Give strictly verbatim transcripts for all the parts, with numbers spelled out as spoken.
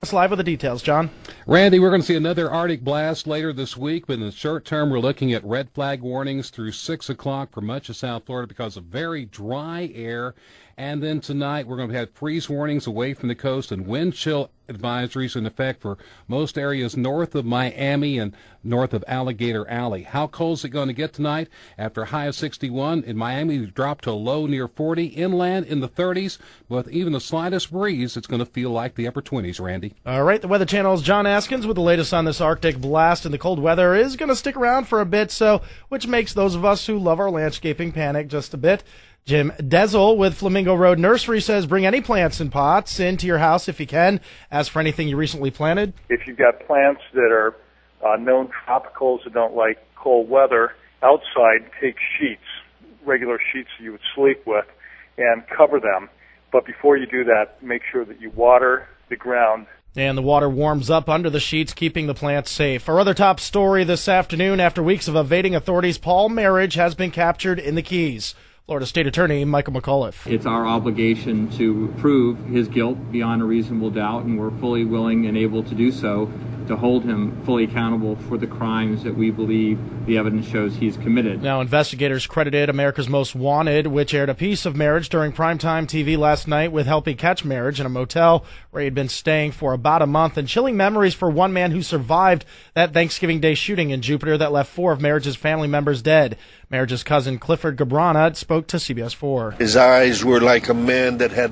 Live with the details, John. Randy, we're going to see another Arctic blast later this week, but in the short term, we're looking at red flag warnings through six o'clock for much of South Florida because of very dry air. And then tonight, we're going to have freeze warnings away from the coast and wind chill advisories in effect for most areas north of Miami and north of Alligator Alley. How cold is it going to get tonight? After a high of sixty-one, in Miami, we've dropped to a low near forty. Inland in the thirties. With even the slightest breeze, it's going to feel like the upper twenties, Randy. All right, the Weather Channel's John Askins with the latest on this Arctic blast, and the cold weather is going to stick around for a bit, so which makes those of us who love our landscaping panic just a bit. Jim Dezel with Flamingo Road Nursery says bring any plants and pots into your house if you can. As for anything you recently planted, if you've got plants that are uh, known tropicals that don't like cold weather, outside take sheets, regular sheets you would sleep with, and cover them. But before you do that, make sure that you water the ground. And the water warms up under the sheets, keeping the plants safe. Our other top story this afternoon, after weeks of evading authorities, Paul Marriage has been captured in the Keys. Florida State Attorney Michael McAuliffe. It's our obligation to prove his guilt beyond a reasonable doubt, and we're fully willing and able to do so to hold him fully accountable for the crimes that we believe the evidence shows he's committed. Now, investigators credited America's Most Wanted, which aired a piece of Marriage during primetime T V last night, with helping catch Marriage in a motel where he had been staying for about a month, and chilling memories for one man who survived that Thanksgiving Day shooting in Jupiter that left four of Marriage's family members dead. Marriage's cousin Clifford Gabrana spoke to C B S four. His eyes were like a man that had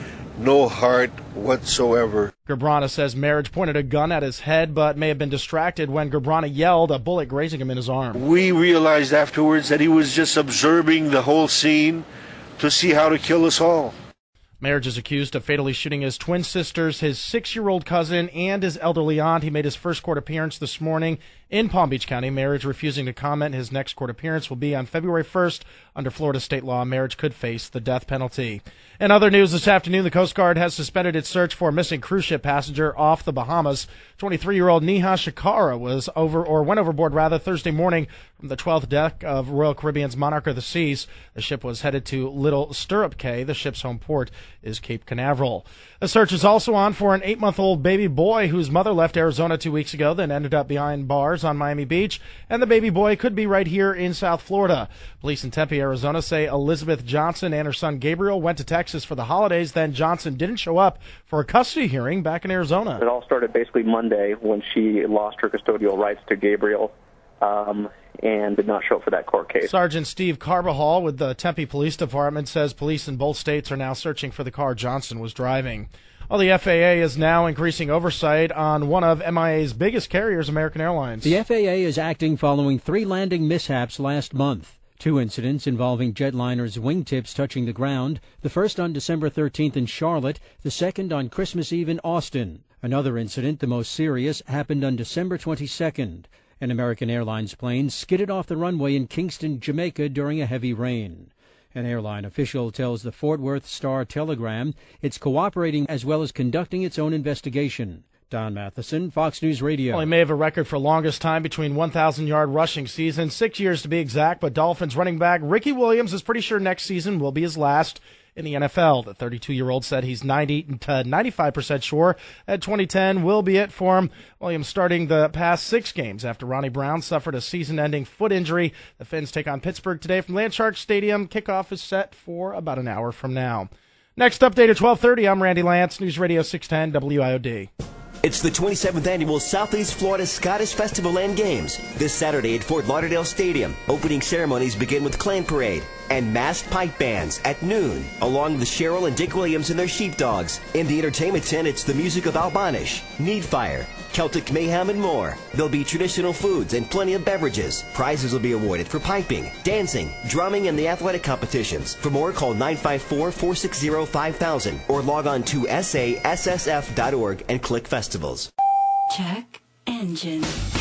no heart whatsoever. Gabrana says Marriage pointed a gun at his head, but may have been distracted when Gabrana yelled, a bullet grazing him in his arm. We realized afterwards that he was just observing the whole scene to see how to kill us all. Marriage is accused of fatally shooting his twin sisters, his six-year-old cousin, and his elderly aunt. He made his first court appearance this morning in Palm Beach County. Marriage refusing to comment. His next court appearance will be on February first. Under Florida state law, Marriage could face the death penalty. In other news this afternoon, the Coast Guard has suspended its search for a missing cruise ship passenger off the Bahamas. twenty-three-year-old Neha Shikara was over, or went overboard rather, Thursday morning from the twelfth deck of Royal Caribbean's Monarch of the Seas. The ship was headed to Little Stirrup Cay. The ship's home port is Cape Canaveral. A search is also on for an eight-month-old baby boy whose mother left Arizona two weeks ago, then ended up behind bars on Miami Beach, and the baby boy could be right here in South Florida. Police in Tempe, Arizona say Elizabeth Johnson and her son Gabriel went to Texas for the holidays, then Johnson didn't show up for a custody hearing back in Arizona. It all started basically Monday when she lost her custodial rights to Gabriel um, and did not show up for that court case. Sergeant Steve Carbajal with the Tempe Police Department says police in both states are now searching for the car Johnson was driving. Well, the F A A is now increasing oversight on one of M I A's biggest carriers, American Airlines. The F A A is acting following three landing mishaps last month. Two incidents involving jetliners' wingtips touching the ground, the first on December thirteenth in Charlotte, the second on Christmas Eve in Austin. Another incident, the most serious, happened on December twenty-second. An American Airlines plane skidded off the runway in Kingston, Jamaica during a heavy rain. An airline official tells the Fort Worth Star-Telegram it's cooperating as well as conducting its own investigation. Don Matheson, Fox News Radio. Well, he may have a record for longest time between one thousand yard rushing season, six years to be exact, but Dolphins running back Ricky Williams is pretty sure next season will be his last in the N F L. The thirty-two-year-old said he's ninety to ninety-five percent sure that twenty ten will be it for him. Williams starting the past six games after Ronnie Brown suffered a season-ending foot injury. The Fins take on Pittsburgh today from Landshark Stadium. Kickoff is set for about an hour from now. Next update at twelve thirty, I'm Randy Lance, News Radio six ten W I O D. It's the twenty-seventh Annual Southeast Florida Scottish Festival and Games this Saturday at Fort Lauderdale Stadium. Opening ceremonies begin with Clan Parade and masked pipe bands at noon, along with Cheryl and Dick Williams and their sheepdogs. In the entertainment tent, it's the music of Albanish, Needfire, Celtic Mayhem, and more. There'll be traditional foods and plenty of beverages. Prizes will be awarded for piping, dancing, drumming, and the athletic competitions. For more, call nine five four, four six zero, five thousand or log on to S A S S F dot org and click festivals. Check engine.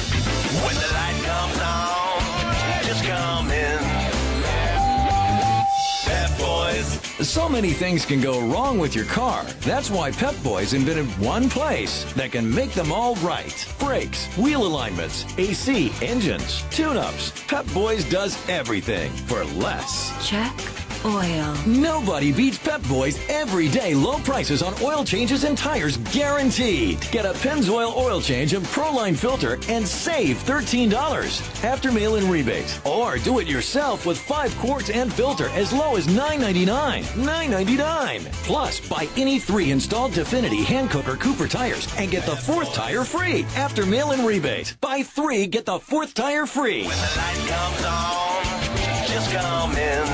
When the light comes on, just come in. Pep Boys. So many things can go wrong with your car. That's why Pep Boys invented one place that can make them all right. Brakes, wheel alignments, A C, engines, tune-ups. Pep Boys does everything for less. Check Oil. Nobody beats Pep Boys everyday low prices on oil changes and tires guaranteed. Get a Pennzoil oil change and Proline filter and save thirteen dollars after mail-in rebate. Or do it yourself with five quarts and filter as low as nine ninety-nine. nine ninety-nine. Plus, buy any three installed Definity hand cooker Cooper tires and get the fourth tire free after mail-in rebate. Buy three, get the fourth tire free. When the light comes on, just come in.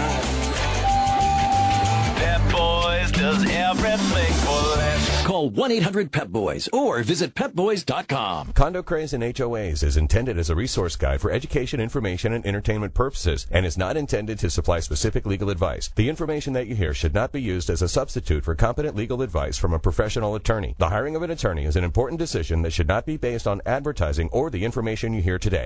Pep Boys does everything for less. Call one eight hundred Pep Boys or visit pep boys dot com. Condo Craze and H O As is intended as a resource guide for education, information, and entertainment purposes and is not intended to supply specific legal advice. The information that you hear should not be used as a substitute for competent legal advice from a professional attorney. The hiring of an attorney is an important decision that should not be based on advertising or the information you hear today.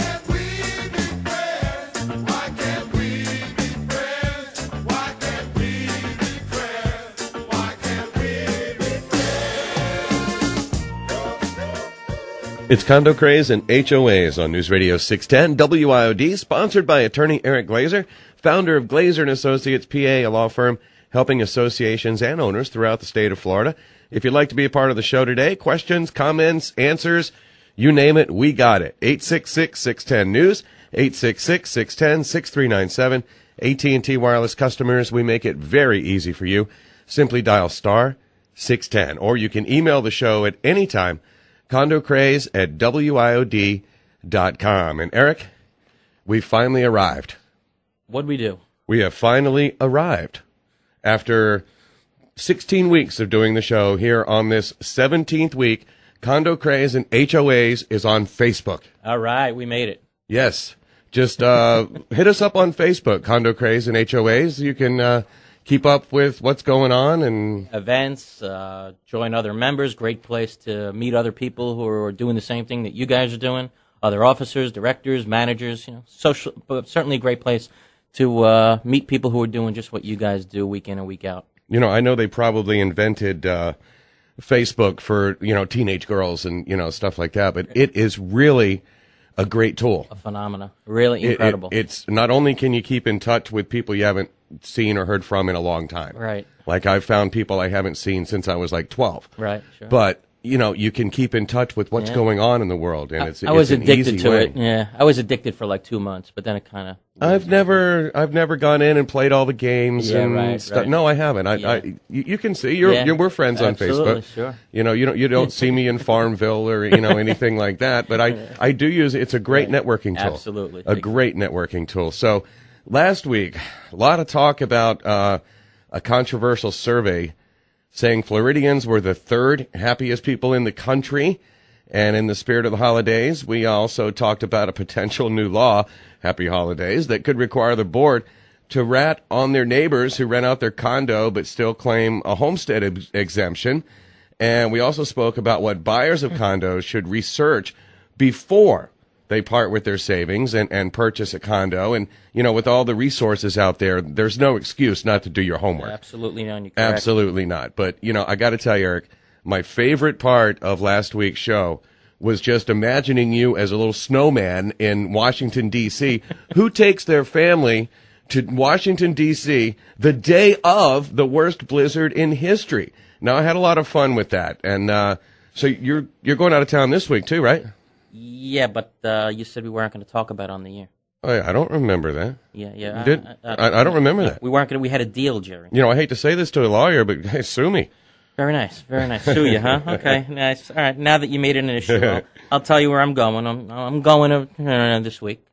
It's Condo Craze and H O As on News Radio six ten W I O D, sponsored by attorney Eric Glazer, founder of Glazer and Associates P A, a law firm helping associations and owners throughout the state of Florida. If you'd like to be a part of the show today, questions, comments, answers, you name it, we got it. eight six six, six one zero, news, eight six six, six one zero, six three nine seven. A T and T Wireless customers, we make it very easy for you. Simply dial star six ten, or you can email the show at any time, condocraze at W I O D dot com. And Eric, we finally arrived. What'd we do? We have finally arrived. After sixteen weeks of doing the show, here on this seventeenth week, Condo Craze and H O As is on Facebook. All right, we made it. Yes. Just uh, hit us up on Facebook, Condo Craze and H O As. You can uh, keep up with what's going on and events, uh, join other members. Great place to meet other people who are doing the same thing that you guys are doing. Other officers, directors, managers. You know, social, but certainly a great place to uh, meet people who are doing just what you guys do week in and week out. You know, I know they probably invented uh, Facebook for, you know, teenage girls and, you know, stuff like that, but it is really a great tool. A phenomena. Really incredible. It, it, it's not only can you keep in touch with people you haven't seen or heard from in a long time. Right. Like I've found people I haven't seen since I was like twelve. Right, sure. But, you know, you can keep in touch with what's yeah. going on in the world. And it's, I, I was it's addicted an easy to way. it. Yeah. I was addicted for like two months, but then it kind of... I've never, I've never gone in and played all the games yeah, and right, stuff. right. No, I haven't. I, Yeah. I, you, you can see you're, Yeah. you're, we're friends Absolutely, on Facebook. sure. You know, you don't, you don't see me in Farmville or you know anything like that. But I, I do use it. It's a great Right. networking tool. Absolutely. A great networking tool. So last week, a lot of talk about uh, a controversial survey saying Floridians were the third happiest people in the country. And in the spirit of the holidays, we also talked about a potential new law, Happy Holidays, that could require the board to rat on their neighbors who rent out their condo but still claim a homestead ex- exemption. And we also spoke about what buyers of condos should research before they part with their savings and, and purchase a condo. And, you know, with all the resources out there, there's no excuse not to do your homework. Absolutely not. You're correct. Absolutely not. But, you know, I got to tell you, Eric, my favorite part of last week's show was just imagining you as a little snowman in Washington, D C, who takes their family to Washington, D C the day of the worst blizzard in history. Now, I had a lot of fun with that. And uh, so you're you're going out of town this week, too, right? Yeah, but uh, you said we weren't going to talk about it on the air. Oh, yeah, I don't remember that. Yeah, yeah. You did? I, I, I, I don't remember that. We weren't going to, we had a deal, Jerry. You know, I hate to say this to a lawyer, but hey, sue me. Very nice, very nice. Sue you, huh? Okay, nice. All right, now that you made it an issue, I'll, I'll tell you where I'm going. I'm I'm going uh, this week.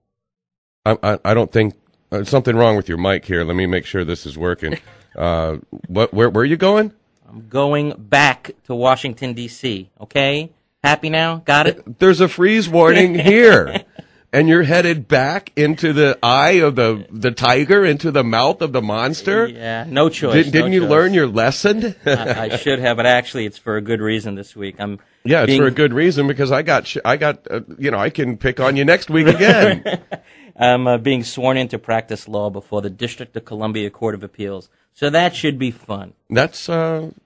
I, I I don't think uh, something wrong with your mic here. Let me make sure this is working. Uh, what? Where? Where are you going? I'm going back to Washington, D C, okay? Happy now? Got it? There's a freeze warning here. And you're headed back into the eye of the the tiger, into the mouth of the monster? Yeah, no choice. Did, didn't no you choice. learn your lesson? I, I should have, but actually it's for a good reason this week. I'm Yeah, it's being... for a good reason because I got, sh- I got, uh, you know, I can pick on you next week again. I'm uh, being sworn in to practice law before the District of Columbia Court of Appeals. So that should be fun. That's, uh,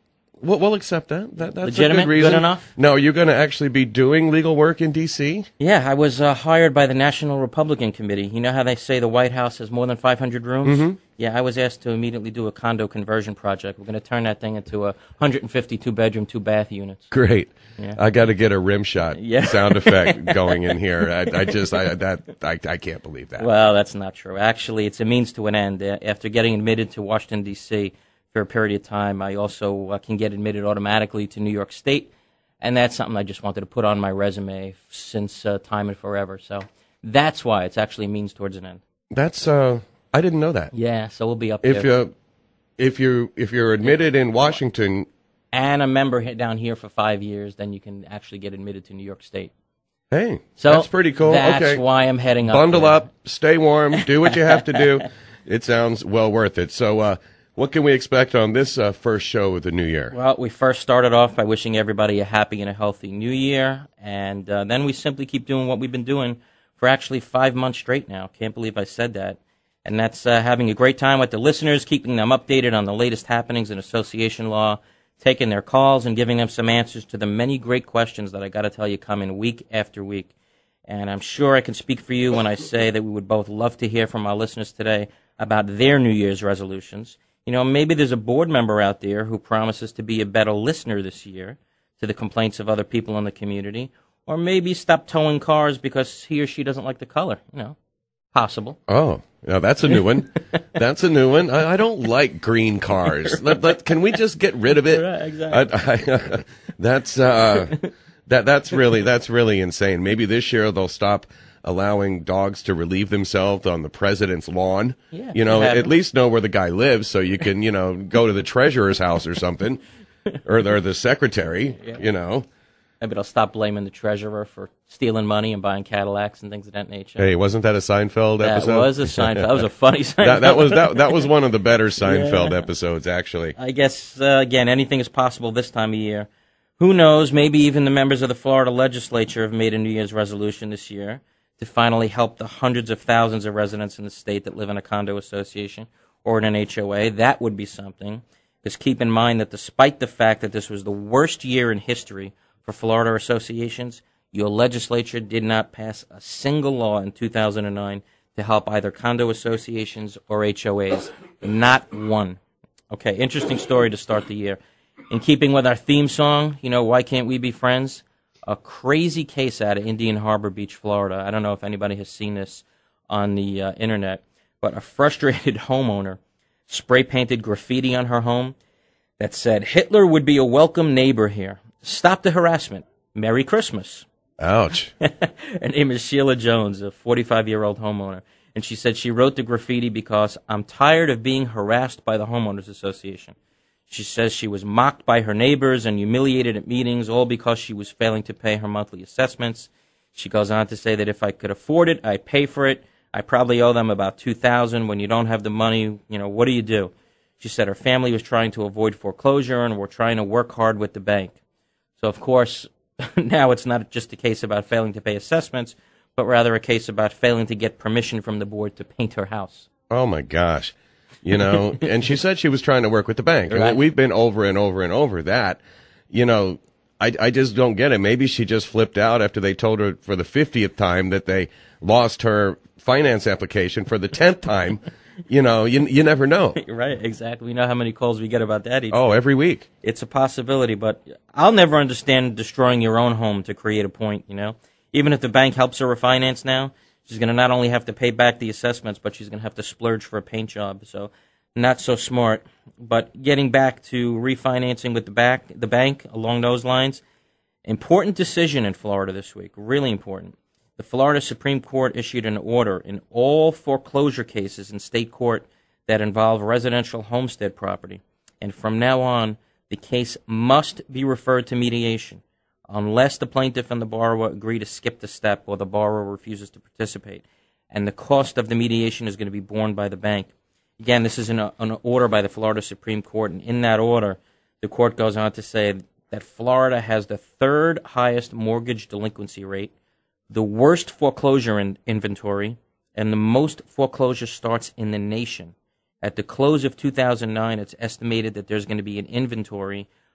We'll, we'll accept that. that that's Legitimate, a good reason. good enough? No, you're going to actually be doing legal work in D C? Yeah, I was uh, hired by the National Republican Committee. You know how they say the White House has more than five hundred rooms? Mhm. Yeah, I was asked to immediately do a condo conversion project. We're going to turn that thing into a one hundred fifty two-bedroom, two-bath units. Great. Yeah. I got to get a rim shot Yeah. sound effect going in here. I, I just, I, that, I, I can't believe that. Well, that's not true. Actually, it's a means to an end. Uh, After getting admitted to Washington, D C for a period of time, I also uh, can get admitted automatically to New York State, and that's something I just wanted to put on my resume since uh, time and forever. So that's why it's actually a means towards an end. That's, uh, I didn't know that. Yeah, so we'll be up If there. you, if you, if you're admitted in Washington, and a member he- down here for five years, then you can actually get admitted to New York State. hey, So that's pretty cool. That's okay. why I'm heading up Bundle there. up, stay warm, do what you have to do. It sounds well worth it. So, uh, what can we expect on this uh, first show of the new year? Well, we first started off by wishing everybody a happy and a healthy new year, and uh, then we simply keep doing what we've been doing for actually five months straight now. Can't believe I said that. And that's uh, having a great time with the listeners, keeping them updated on the latest happenings in association law, taking their calls and giving them some answers to the many great questions that I got to tell you come in week after week. And I'm sure I can speak for you when I say that we would both love to hear from our listeners today about their New Year's resolutions. You know, maybe there's a board member out there who promises to be a better listener this year to the complaints of other people in the community, or maybe stop towing cars because he or she doesn't like the color. You know, possible. Oh, now that's a new one. That's a new one. I, I don't like green cars. Let, let, can we just get rid of it? Right, exactly. I, I, that's uh, that that's really that's really insane. Maybe this year they'll stop allowing dogs to relieve themselves on the president's lawn. Yeah, you know, could happen. at least know where the guy lives, so you can, you know, go to the treasurer's house or something, or the, or the secretary. Yeah. You know. Maybe they'll stop blaming the treasurer for stealing money and buying Cadillacs and things of that nature. Hey, wasn't that a Seinfeld That episode? was a Seinfeld. That was a funny Seinfeld. that, that was that, that was one of the better Seinfeld Yeah. episodes, actually. I guess, uh, again, anything is possible this time of year. Who knows? Maybe even the members of the Florida legislature have made a New Year's resolution this year to finally help the hundreds of thousands of residents in the state that live in a condo association or in an H O A. That would be something. Because keep in mind that despite the fact that this was the worst year in history for Florida associations, your legislature did not pass a single law in two thousand nine to help either condo associations or H O As. Not one. Okay, interesting story to start the year. In keeping with our theme song, you know, Why Can't We Be Friends? A crazy case out of Indian Harbor Beach, Florida. I don't know if anybody has seen this on the uh, internet, but a frustrated homeowner spray-painted graffiti on her home that said, "Hitler would be a welcome neighbor here. Stop the harassment. Merry Christmas." Ouch. Her name is Sheila Jones, a forty-five-year-old homeowner. And she said she wrote the graffiti because I'm tired of being harassed by the Homeowners Association. She says she was mocked by her neighbors and humiliated at meetings, all because she was failing to pay her monthly assessments. She goes on to say that if I could afford it, I'd pay for it. I probably owe them about two thousand dollars. When you don't have the money, you know, what do you do? She said her family was trying to avoid foreclosure and were trying to work hard with the bank. So, of course, now it's not just a case about failing to pay assessments, but rather a case about failing to get permission from the board to paint her house. Oh, my gosh. You know, and she said she was trying to work with the bank. Right. And we've been over and over and over that. You know, I, I just don't get it. Maybe she just flipped out after they told her for the fiftieth time that they lost her finance application for the tenth time. You know, you you never know. Right, exactly. We know how many calls we get about that each Oh, week. every week. It's a possibility, but I'll never understand destroying your own home to create a point, you know? Even if the bank helps her refinance now, she's going to not only have to pay back the assessments, but she's going to have to splurge for a paint job. So, not so smart. But getting back to refinancing with the back, the bank along those lines, important decision in Florida this week, really important. The Florida Supreme Court issued an order in all foreclosure cases in state court that involve residential homestead property. And from now on, the case must be referred to mediation unless the plaintiff and the borrower agree to skip the step or the borrower refuses to participate. And the cost of the mediation is going to be borne by the bank. Again, this is an, an order by the Florida Supreme Court, and in that order, the court goes on to say that Florida has the third highest mortgage delinquency rate, the worst foreclosure in inventory, and the most foreclosure starts in the nation. At the close of two thousand nine, it's estimated that there's going to be an inventory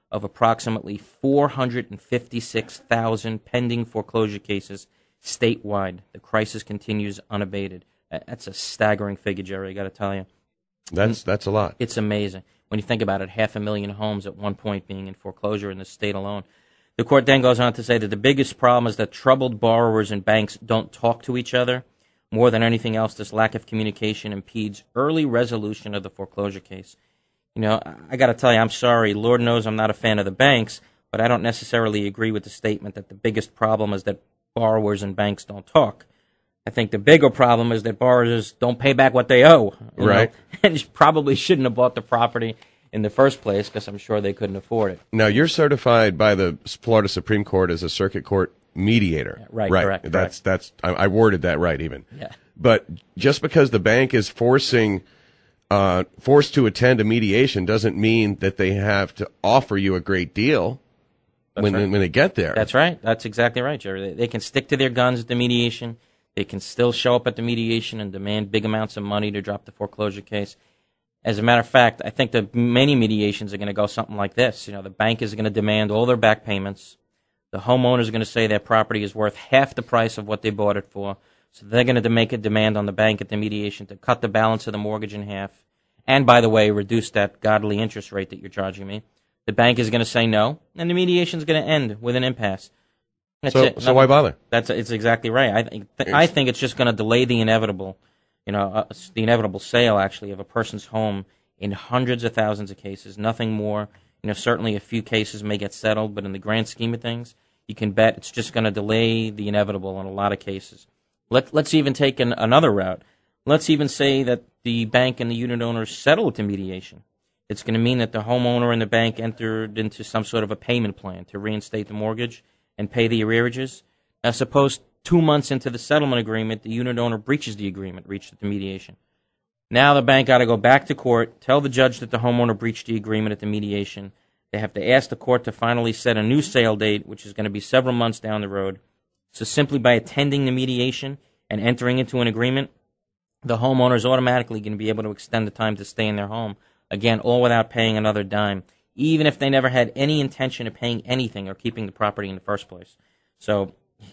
of approximately four hundred fifty-six thousand pending foreclosure cases statewide. The crisis continues unabated. That's a staggering figure, Jerry, I got to tell you. That's that's a lot. It's amazing. When you think about it, half a million homes at one point being in foreclosure in the state alone. The court then goes on to say that the biggest problem is that troubled borrowers and banks don't talk to each other. More than anything else, this lack of communication impedes early resolution of the foreclosure case. You know, I got to tell you, I'm sorry. Lord knows I'm not a fan of the banks, but I don't necessarily agree with the statement that the biggest problem is that borrowers and banks don't talk. I think the bigger problem is that borrowers don't pay back what they owe. Right. Know? And probably shouldn't have bought the property in the first place because I'm sure they couldn't afford it. Now, you're certified by the Florida Supreme Court as a circuit court mediator. Yeah, right, right. correct. That's, correct. that's, I, I worded that right even. Yeah. But just because the bank is forcing, uh, forced to attend a mediation doesn't mean that they have to offer you a great deal That's when, right. they, when they get there. That's right. That's exactly right, Jerry. They, they can stick to their guns at the mediation. They can still show up at the mediation and demand big amounts of money to drop the foreclosure case. As a matter of fact, I think that many mediations are going to go something like this. You know, the bank is going to demand all their back payments. The homeowner is going to say their property is worth half the price of what they bought it for. So they're going to make a demand on the bank at the mediation to cut the balance of the mortgage in half. And, by the way, reduce that godly interest rate that you're charging me. The bank is going to say no, and the mediation is going to end with an impasse. That's so, it. so why bother? That's it's exactly right. I think th- I think it's just going to delay the inevitable, you know, uh, the inevitable sale actually of a person's home in hundreds of thousands of cases. Nothing more. You know, certainly a few cases may get settled, but in the grand scheme of things, you can bet it's just going to delay the inevitable in a lot of cases. Let let's even take an, another route. Let's even say that the bank and the unit owners settle to mediation. It's going to mean that the homeowner and the bank entered into some sort of a payment plan to reinstate the mortgage and pay the arrearages. Now, suppose two months into the settlement agreement, the unit owner breaches the agreement reached at the mediation. Now the bank got to go back to court, tell the judge that the homeowner breached the agreement at the mediation. They have to ask the court to finally set a new sale date, which is going to be several months down the road. So simply by attending the mediation and entering into an agreement, the homeowner is automatically going to be able to extend the time to stay in their home. Again, all without paying another dime, even if they never had any intention of paying anything or keeping the property in the first place. So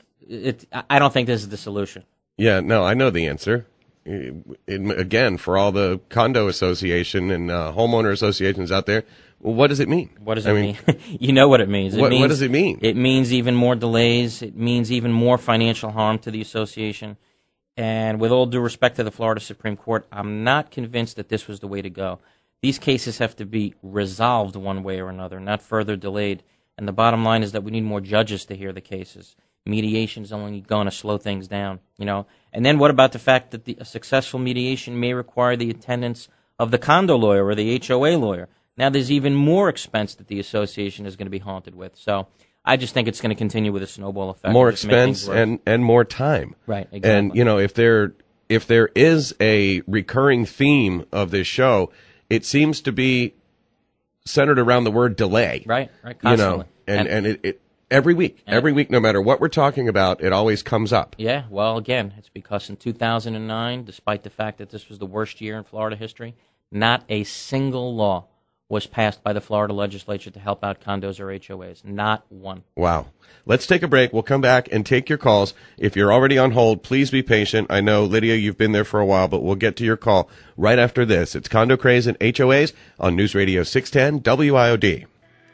it, I don't think this is the solution. Yeah, no, I know the answer. It, it, again, for all the condo association and uh, homeowner associations out there, well, what does it mean? What does it I mean? mean? You know what it means. It what, means. What does it mean? It means even more delays. It means even more financial harm to the association. And with all due respect to the Florida Supreme Court, I'm not convinced that this was the way to go. These cases have to be resolved one way or another, not further delayed. And the bottom line is that we need more judges to hear the cases. Mediation is only going to slow things down, you know. And then what about the fact that the, a successful mediation may require the attendance of the condo lawyer or the H O A lawyer? Now there's even more expense that the association is going to be haunted with. So I just think it's going to continue with a snowball effect. More expense and, and more time. Right, exactly. And, you know, if there if there is a recurring theme of this show, it seems to be centered around the word delay. Right, right, constantly. You know, and, and, and it, it every week, every week, no matter what we're talking about, it always comes up. Yeah, well, again, it's because in two thousand nine, despite the fact that this was the worst year in Florida history, not a single law was passed by the Florida legislature to help out condos or H O As. Not one. Wow. Let's take a break. We'll come back and take your calls. If you're already on hold, please be patient. I know, Lydia, you've been there for a while, but we'll get to your call right after this. It's Condo Craze and H O As on News Radio six ten W I O D.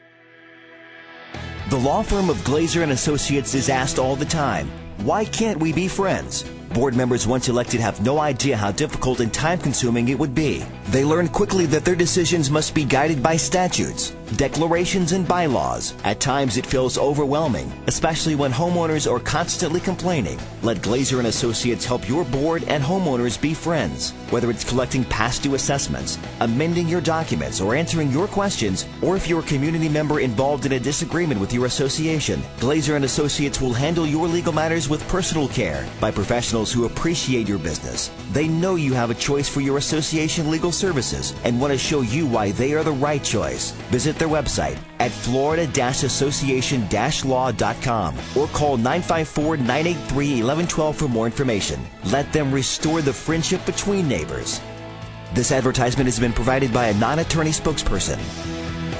The law firm of Glazer and Associates is asked all the time, why can't we be friends? Board members once elected have no idea how difficult and time-consuming it would be. They learn quickly that their decisions must be guided by statutes, declarations, and bylaws. At times it feels overwhelming, especially when homeowners are constantly complaining. Let Glazer and Associates help your board and homeowners be friends. Whether it's collecting past due assessments, amending your documents, or answering your questions, or if you're a community member involved in a disagreement with your association, Glazer and Associates will handle your legal matters with personal care by professionals who appreciate your business. They know you have a choice for your association legal services and want to show you why they are the right choice. Visit their website at florida association law dot com or call nine five four, nine eight three, one one one two for more information. Let them restore the friendship between neighbors. This advertisement has been provided by a non-attorney spokesperson.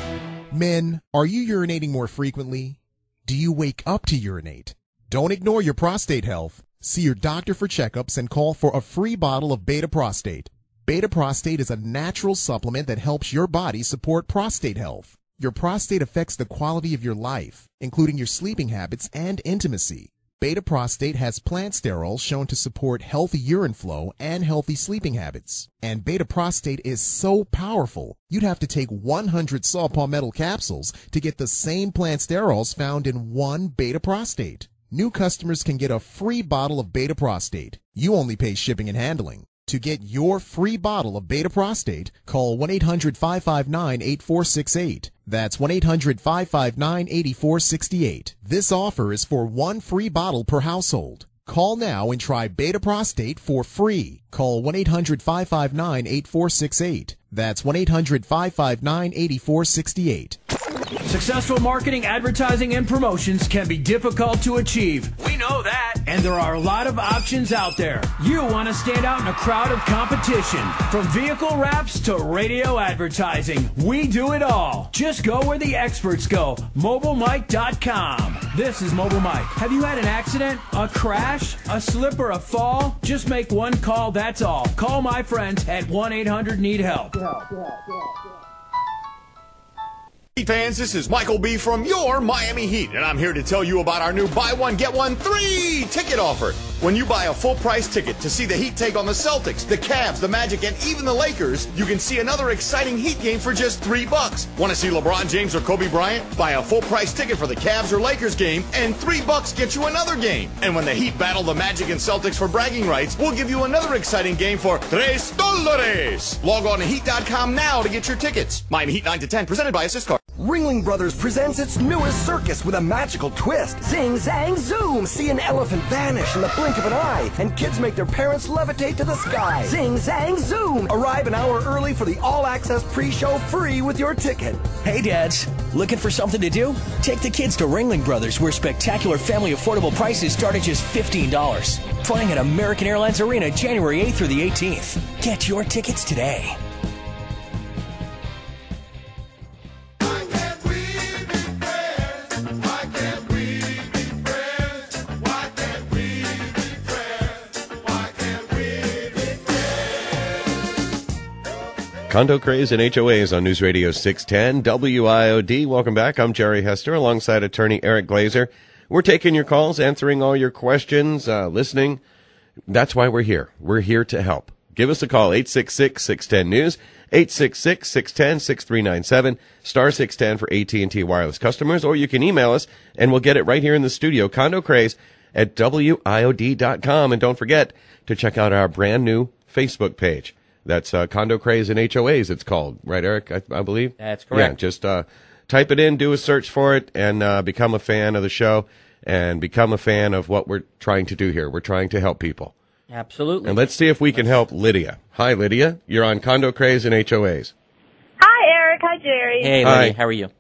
Men, are you urinating more frequently? Do you wake up to urinate? Don't ignore your prostate health. See your doctor for checkups and call for a free bottle of Beta Prostate. Beta Prostate is a natural supplement that helps your body support prostate health. Your prostate affects the quality of your life, including your sleeping habits and intimacy. Beta Prostate has plant sterols shown to support healthy urine flow and healthy sleeping habits. And Beta Prostate is so powerful, you'd have to take one hundred saw palmetto capsules to get the same plant sterols found in one Beta Prostate. New customers can get a free bottle of Beta Prostate. You only pay shipping and handling. To get your free bottle of Beta Prostate, call one eight hundred five five nine eight four six eight. That's one eight hundred five five nine eight four six eight. This offer is for one free bottle per household. Call now and try Beta Prostate for free. Call one eight hundred five five nine eight four six eight. That's one eight hundred five five nine eight four six eight. Successful marketing, advertising, and promotions can be difficult to achieve. We know that. And there are a lot of options out there. You want to stand out in a crowd of competition. From vehicle wraps to radio advertising, we do it all. Just go where the experts go. Mobile Mike dot com. This is Mobile Mike. Have you had an accident, a crash, a slip, or a fall? Just make one call, that's all. Call my friends at one eight hundred need help. Heat fans, this is Michael B. from your Miami Heat, and I'm here to tell you about our new buy one, get one free ticket offer. When you buy a full-price ticket to see the Heat take on the Celtics, the Cavs, the Magic, and even the Lakers, you can see another exciting Heat game for just three bucks. Want to see LeBron James or Kobe Bryant? Buy a full-price ticket for the Cavs or Lakers game, and three bucks gets you another game. And when the Heat battle the Magic and Celtics for bragging rights, we'll give you another exciting game for tres dólares. Log on to heat dot com now to get your tickets. Miami Heat nine to ten, presented by Assist Card. Ringling Brothers presents its newest circus with a magical twist. Zing, zang, zoom. See an elephant vanish in the blink of an eye, and kids make their parents levitate to the sky. Zing, zang, zoom. Arrive an hour early for the all-access pre-show free with your ticket. Hey, dads. Looking for something to do? Take the kids to Ringling Brothers, where spectacular family affordable prices start at just fifteen dollars. Flying at American Airlines Arena January eighth through the eighteenth. Get your tickets today. Condo Craze and H O As on News Radio six ten W I O D. Welcome back. I'm Jerry Hester alongside attorney Eric Glazer. We're taking your calls, answering all your questions, uh, listening. That's why we're here. We're here to help. Give us a call, eight six six, six one zero, news, eight six six, six one zero, six three nine seven, star six ten for A T and T wireless customers, or you can email us and we'll get it right here in the studio, Condo Craze at W I O D dot com. And don't forget to check out our brand new Facebook page. That's uh, Condo Craze and H O As, it's called. Right, Eric, I, I believe? That's correct. Yeah, just uh, type it in, do a search for it, and uh, become a fan of the show and become a fan of what we're trying to do here. We're trying to help people. Absolutely. And let's see if we can help Lydia. Hi, Lydia. You're on Condo Craze and H O As. Hi, Eric. Hi, Jerry. Hey, Lydia. How are you?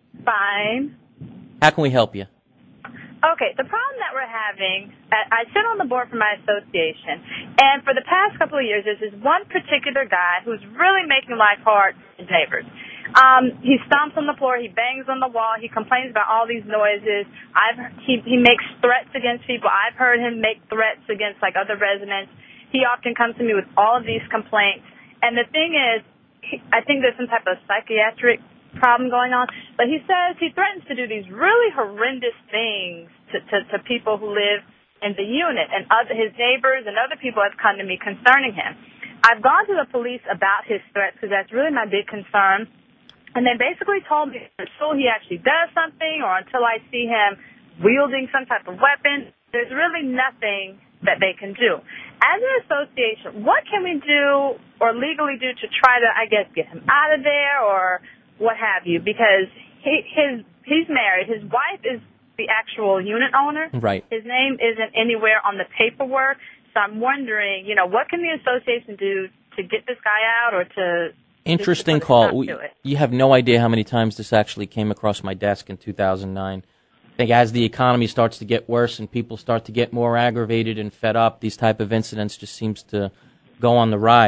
Fine. How can we help you? Okay, the problem that we're having, I sit on the board for my association, and for the past couple of years, there's this one particular guy who's really making life hard for his neighbors. Um, he stomps on the floor, he bangs on the wall, he complains about all these noises. I've he he makes threats against people. I've heard him make threats against like other residents. He often comes to me with all of these complaints. And the thing is, he, I think there's some type of psychiatric problem going on, but he says he threatens to do these really horrendous things to, to, to people who live in the unit, and other, his neighbors and other people have come to me concerning him. I've gone to the police about his threats because that's really my big concern, and they basically told me until he actually does something or until I see him wielding some type of weapon, there's really nothing that they can do. As an association, what can we do or legally do to try to, I guess, get him out of there or what have you, because he, his he's married. His wife is the actual unit owner. Right. His name isn't anywhere on the paperwork, so I'm wondering, you know, what can the association do to get this guy out or to... Interesting call. We, you have no idea how many times this actually came across my desk in two thousand nine. I think as the economy starts to get worse and people start to get more aggravated and fed up, these type of incidents just seems to go on the rise.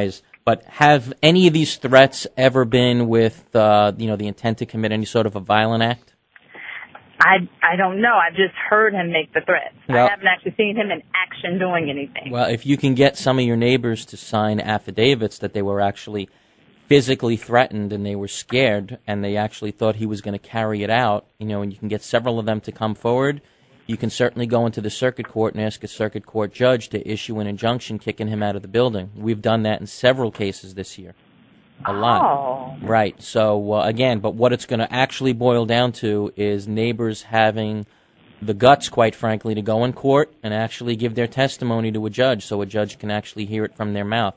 But have any of these threats ever been with, uh, you know, the intent to commit any sort of a violent act? I I don't know. I've just heard him make the threats. Well, I haven't actually seen him in action doing anything. Well, if you can get some of your neighbors to sign affidavits that they were actually physically threatened and they were scared and they actually thought he was going to carry it out, you know, and you can get several of them to come forward, you can certainly go into the circuit court and ask a circuit court judge to issue an injunction kicking him out of the building. We've done that in several cases this year. A lot. Oh. Right. So, uh, again, but what it's going to actually boil down to is neighbors having the guts, quite frankly, to go in court and actually give their testimony to a judge so a judge can actually hear it from their mouth.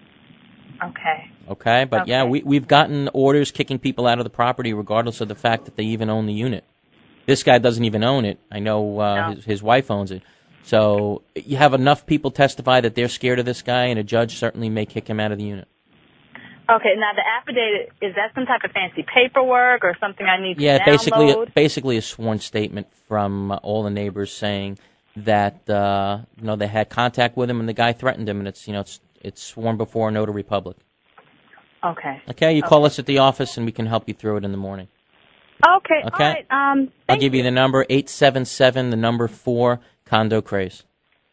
Okay. Okay? But, Okay. yeah, we, we've gotten orders kicking people out of the property regardless of the fact that they even own the unit. This guy doesn't even own it. I know uh, No. his, his wife owns it. So you have enough people testify that they're scared of this guy, and a judge certainly may kick him out of the unit. Okay, now the affidavit, is that some type of fancy paperwork or something I need to Yeah, download? basically, basically a sworn statement from uh, all the neighbors saying that uh, you know they had contact with him and the guy threatened him, and it's you know it's it's sworn before a notary public. Okay. Okay, you call us at the office and we can help you through it in the morning. Okay, Okay. all right. Um, I'll give you the number eight seven seven, the number four, Condo Craze.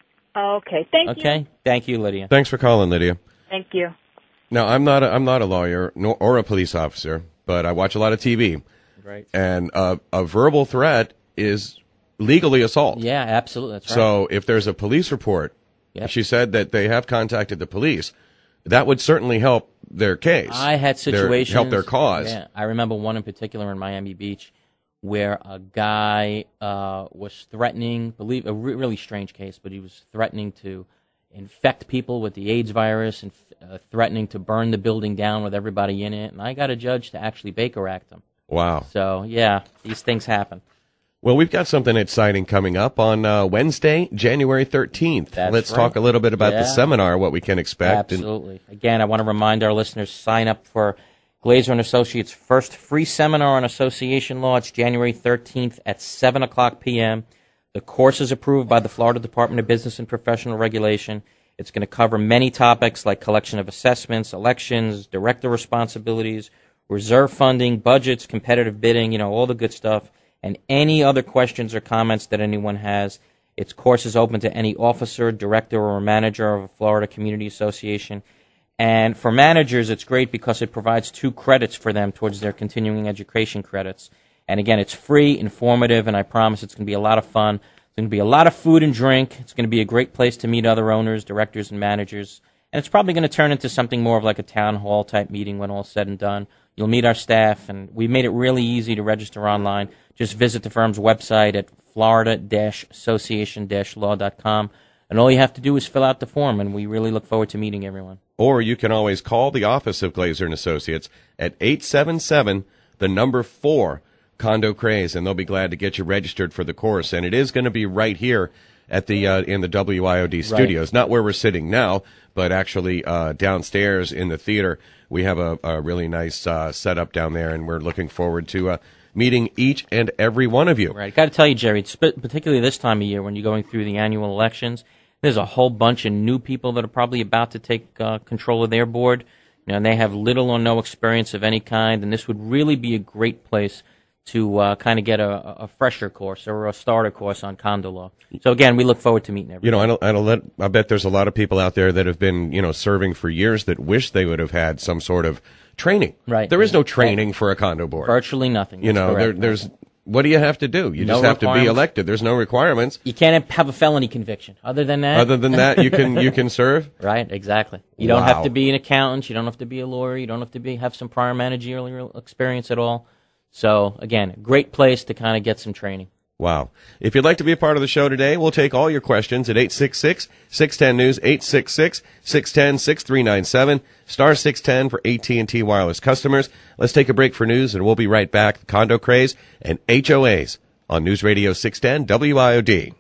okay, thank you. Okay, thank you, Lydia. Thanks for calling, Lydia. Thank you. Now, I'm not a, I'm not a lawyer nor, or a police officer, but I watch a lot of T V. Right. And uh, a verbal threat is legally assault. Yeah, absolutely. That's right. So if there's a police report, Yep. she said that they have contacted the police, that would certainly help their case. I had Their- situations help their cause. Yeah, I remember one in particular in Miami Beach where a guy uh, was threatening, believe a re- really strange case, but he was threatening to infect people with the AIDS virus and uh, threatening to burn the building down with everybody in it. And I got a judge to actually Baker Act him. Wow. So yeah, these things happen. Well, we've got something exciting coming up on uh, Wednesday, January thirteenth. That's Let's right. talk a little bit about Yeah. the seminar, what we can expect. and- Absolutely. Again, I want to remind our listeners, sign up for Glazer and Associates' first free seminar on association law. It's January thirteenth at seven o'clock p.m. The course is approved by the Florida Department of Business and Professional Regulation. It's going to cover many topics like collection of assessments, elections, director responsibilities, reserve funding, budgets, competitive bidding, you know, all the good stuff, and any other questions or comments that anyone has. Its course is open to any officer, director, or manager of a Florida Community Association. And for managers, it's great because it provides two credits for them towards their continuing education credits. And again, it's free, informative, and I promise it's going to be a lot of fun. It's going to be a lot of food and drink. It's going to be a great place to meet other owners, directors, and managers. And it's probably going to turn into something more of like a town hall type meeting when all's said and done. You'll meet our staff, and we've made it really easy to register online. Just visit the firm's website at florida association law dot com. And all you have to do is fill out the form, and we really look forward to meeting everyone. Or you can always call the office of Glazer and Associates at eight seven seven, the number four, Condo Craze, and they'll be glad to get you registered for the course. And it is going to be right here at the uh, in the W I O D studios, not where we're sitting now, but actually uh, downstairs in the theater. We have a, a really nice uh, setup down there, and we're looking forward to uh, meeting each and every one of you. Right. Got to tell you, Jerry, it's sp- particularly this time of year when you're going through the annual elections, there's a whole bunch of new people that are probably about to take uh, control of their board. You know, and they have little or no experience of any kind, and this would really be a great place to uh, kind of get a, a fresher course or a starter course on condo law. So again, we look forward to meeting everyone. You know, I don't, I don't let, I bet there's a lot of people out there that have been, you know, serving for years that wish they would have had some sort of training. Right. There is no training for a condo board. Virtually nothing. You That's know, there, correct. there's, what do you have to do? You No just have to be requirements. elected. There's no requirements. You can't have a felony conviction. Other than that, Other than that, you can, you can serve. Right, exactly. You don't have Wow. to be an accountant. You don't have to be a lawyer. You don't have to be have some prior managerial experience at all. So again, great place to kind of get some training. Wow. If you'd like to be a part of the show today, we'll take all your questions at eight six six, six one zero, news, eight six six, six one zero, six three nine seven, star six ten for A T and T wireless customers. Let's take a break for news, and we'll be right back. Condo Craze and H O As on News Radio six ten W I O D.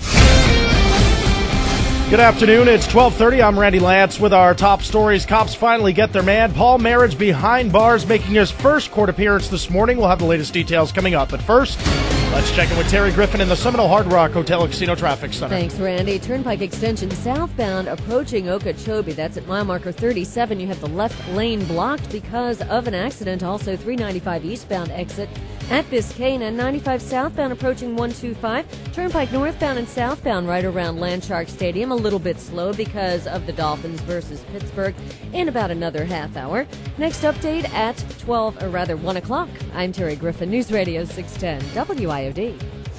Good afternoon. It's twelve thirty. I'm Randy Lance with our top stories. Cops finally get their man, Paul Marriage, behind bars, making his first court appearance this morning. We'll have the latest details coming up. But first, Let's check in with Terry Griffin in the Seminole Hard Rock Hotel and Casino Traffic Center. Thanks, Randy. Turnpike extension southbound approaching Okeechobee. That's at mile marker thirty-seven. You have the left lane blocked because of an accident. Also, three ninety-five eastbound exit at Biscayne and ninety-five southbound approaching one twenty-five. Turnpike northbound and southbound right around Landshark Stadium. A little bit slow because of the Dolphins versus Pittsburgh in about another half hour. Next update at twelve, or rather one o'clock. I'm Terry Griffin, News Radio six ten W I O D.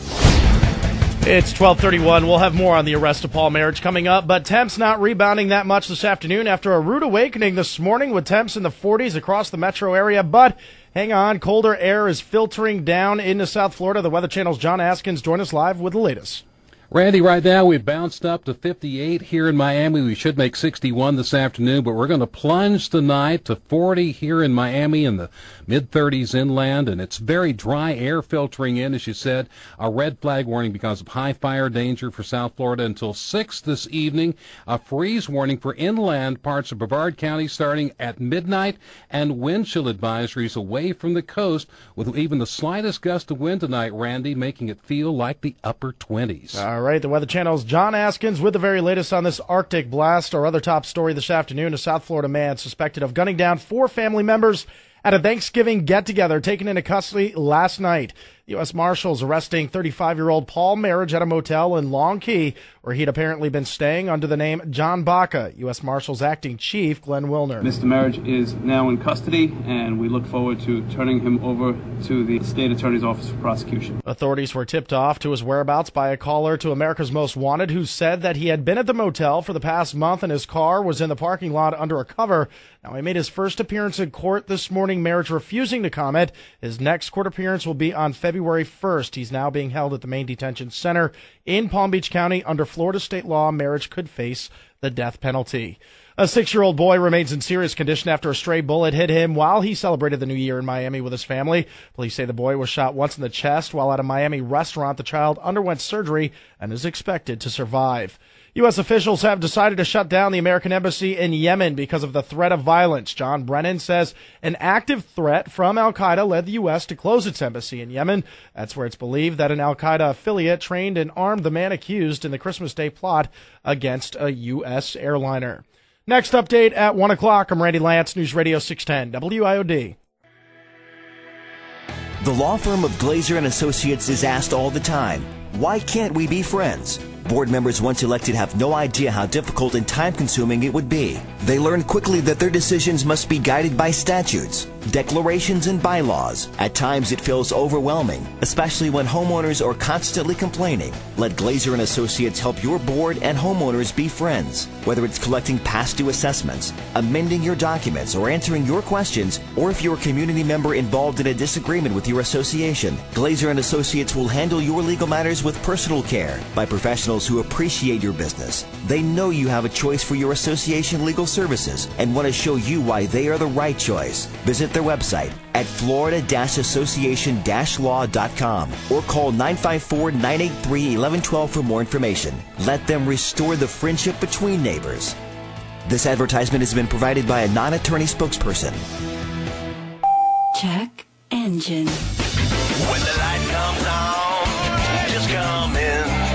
It's twelve thirty-one. We'll have more on the arrest of Paul Marriage coming up, but temps not rebounding that much this afternoon after a rude awakening this morning with temps in the forties across the metro area. But hang on, colder air is filtering down into South Florida. The Weather Channel's John Askins joined us live with the latest. Randy, right now we've bounced up to fifty-eight here in Miami. We should make sixty-one this afternoon, but we're going to plunge tonight to forty here in Miami in the mid-thirties inland, and it's very dry air filtering in, as you said. A red flag warning because of high fire danger for South Florida until six this evening. A freeze warning for inland parts of Brevard County starting at midnight, and wind chill advisories away from the coast with even the slightest gust of wind tonight, Randy, making it feel like the upper twenties. All right, the Weather Channel's John Askins with the very latest on this Arctic blast. Our other top story this afternoon, a South Florida man suspected of gunning down four family members at a Thanksgiving get-together taken into custody last night. U S Marshals arresting thirty-five-year-old Paul Marriage at a motel in Long Key, where he'd apparently been staying under the name John Baca. U S Marshals Acting Chief Glenn Wilner. Mister Marriage is now in custody, and we look forward to turning him over to the State Attorney's Office for Prosecution. Authorities were tipped off to his whereabouts by a caller to America's Most Wanted who said that he had been at the motel for the past month and his car was in the parking lot under a cover. Now, he made his first appearance in court this morning, Marriage refusing to comment. His next court appearance will be on February first. He's now being held at the main detention center in Palm Beach County. Under Florida state law, Marriage could face the death penalty. A six-year-old boy remains in serious condition after a stray bullet hit him while he celebrated the new year in Miami with his family. Police say the boy was shot once in the chest while at a Miami restaurant. The child underwent surgery and is expected to survive. U S officials have decided to shut down the American embassy in Yemen because of the threat of violence. John Brennan says an active threat from al-Qaeda led the U S to close its embassy in Yemen. That's where it's believed that an al-Qaeda affiliate trained and armed the man accused in the Christmas Day plot against a U S airliner. Next update at one o'clock. I'm Randy Lance, News Radio six ten W I O D. The law firm of Glazer and Associates is asked all the time, why can't we be friends? Board members once elected have no idea how difficult and time-consuming it would be. They learn quickly that their decisions must be guided by statutes, declarations, and bylaws. At times it feels overwhelming, especially when homeowners are constantly complaining. Let Glazer and Associates help your board and homeowners be friends. Whether it's collecting past due assessments, amending your documents, or answering your questions, or if you're a community member involved in a disagreement with your association, Glazer and Associates will handle your legal matters with personal care by professionals who appreciate your business. They know you have a choice for your association legal services and want to show you why they are the right choice. Visit their website at florida association law dot com or call nine five four, nine eight three, one one one two for more information. Let them restore the friendship between neighbors. This advertisement has been provided by a non-attorney spokesperson. Check engine. When the light comes on, just come in.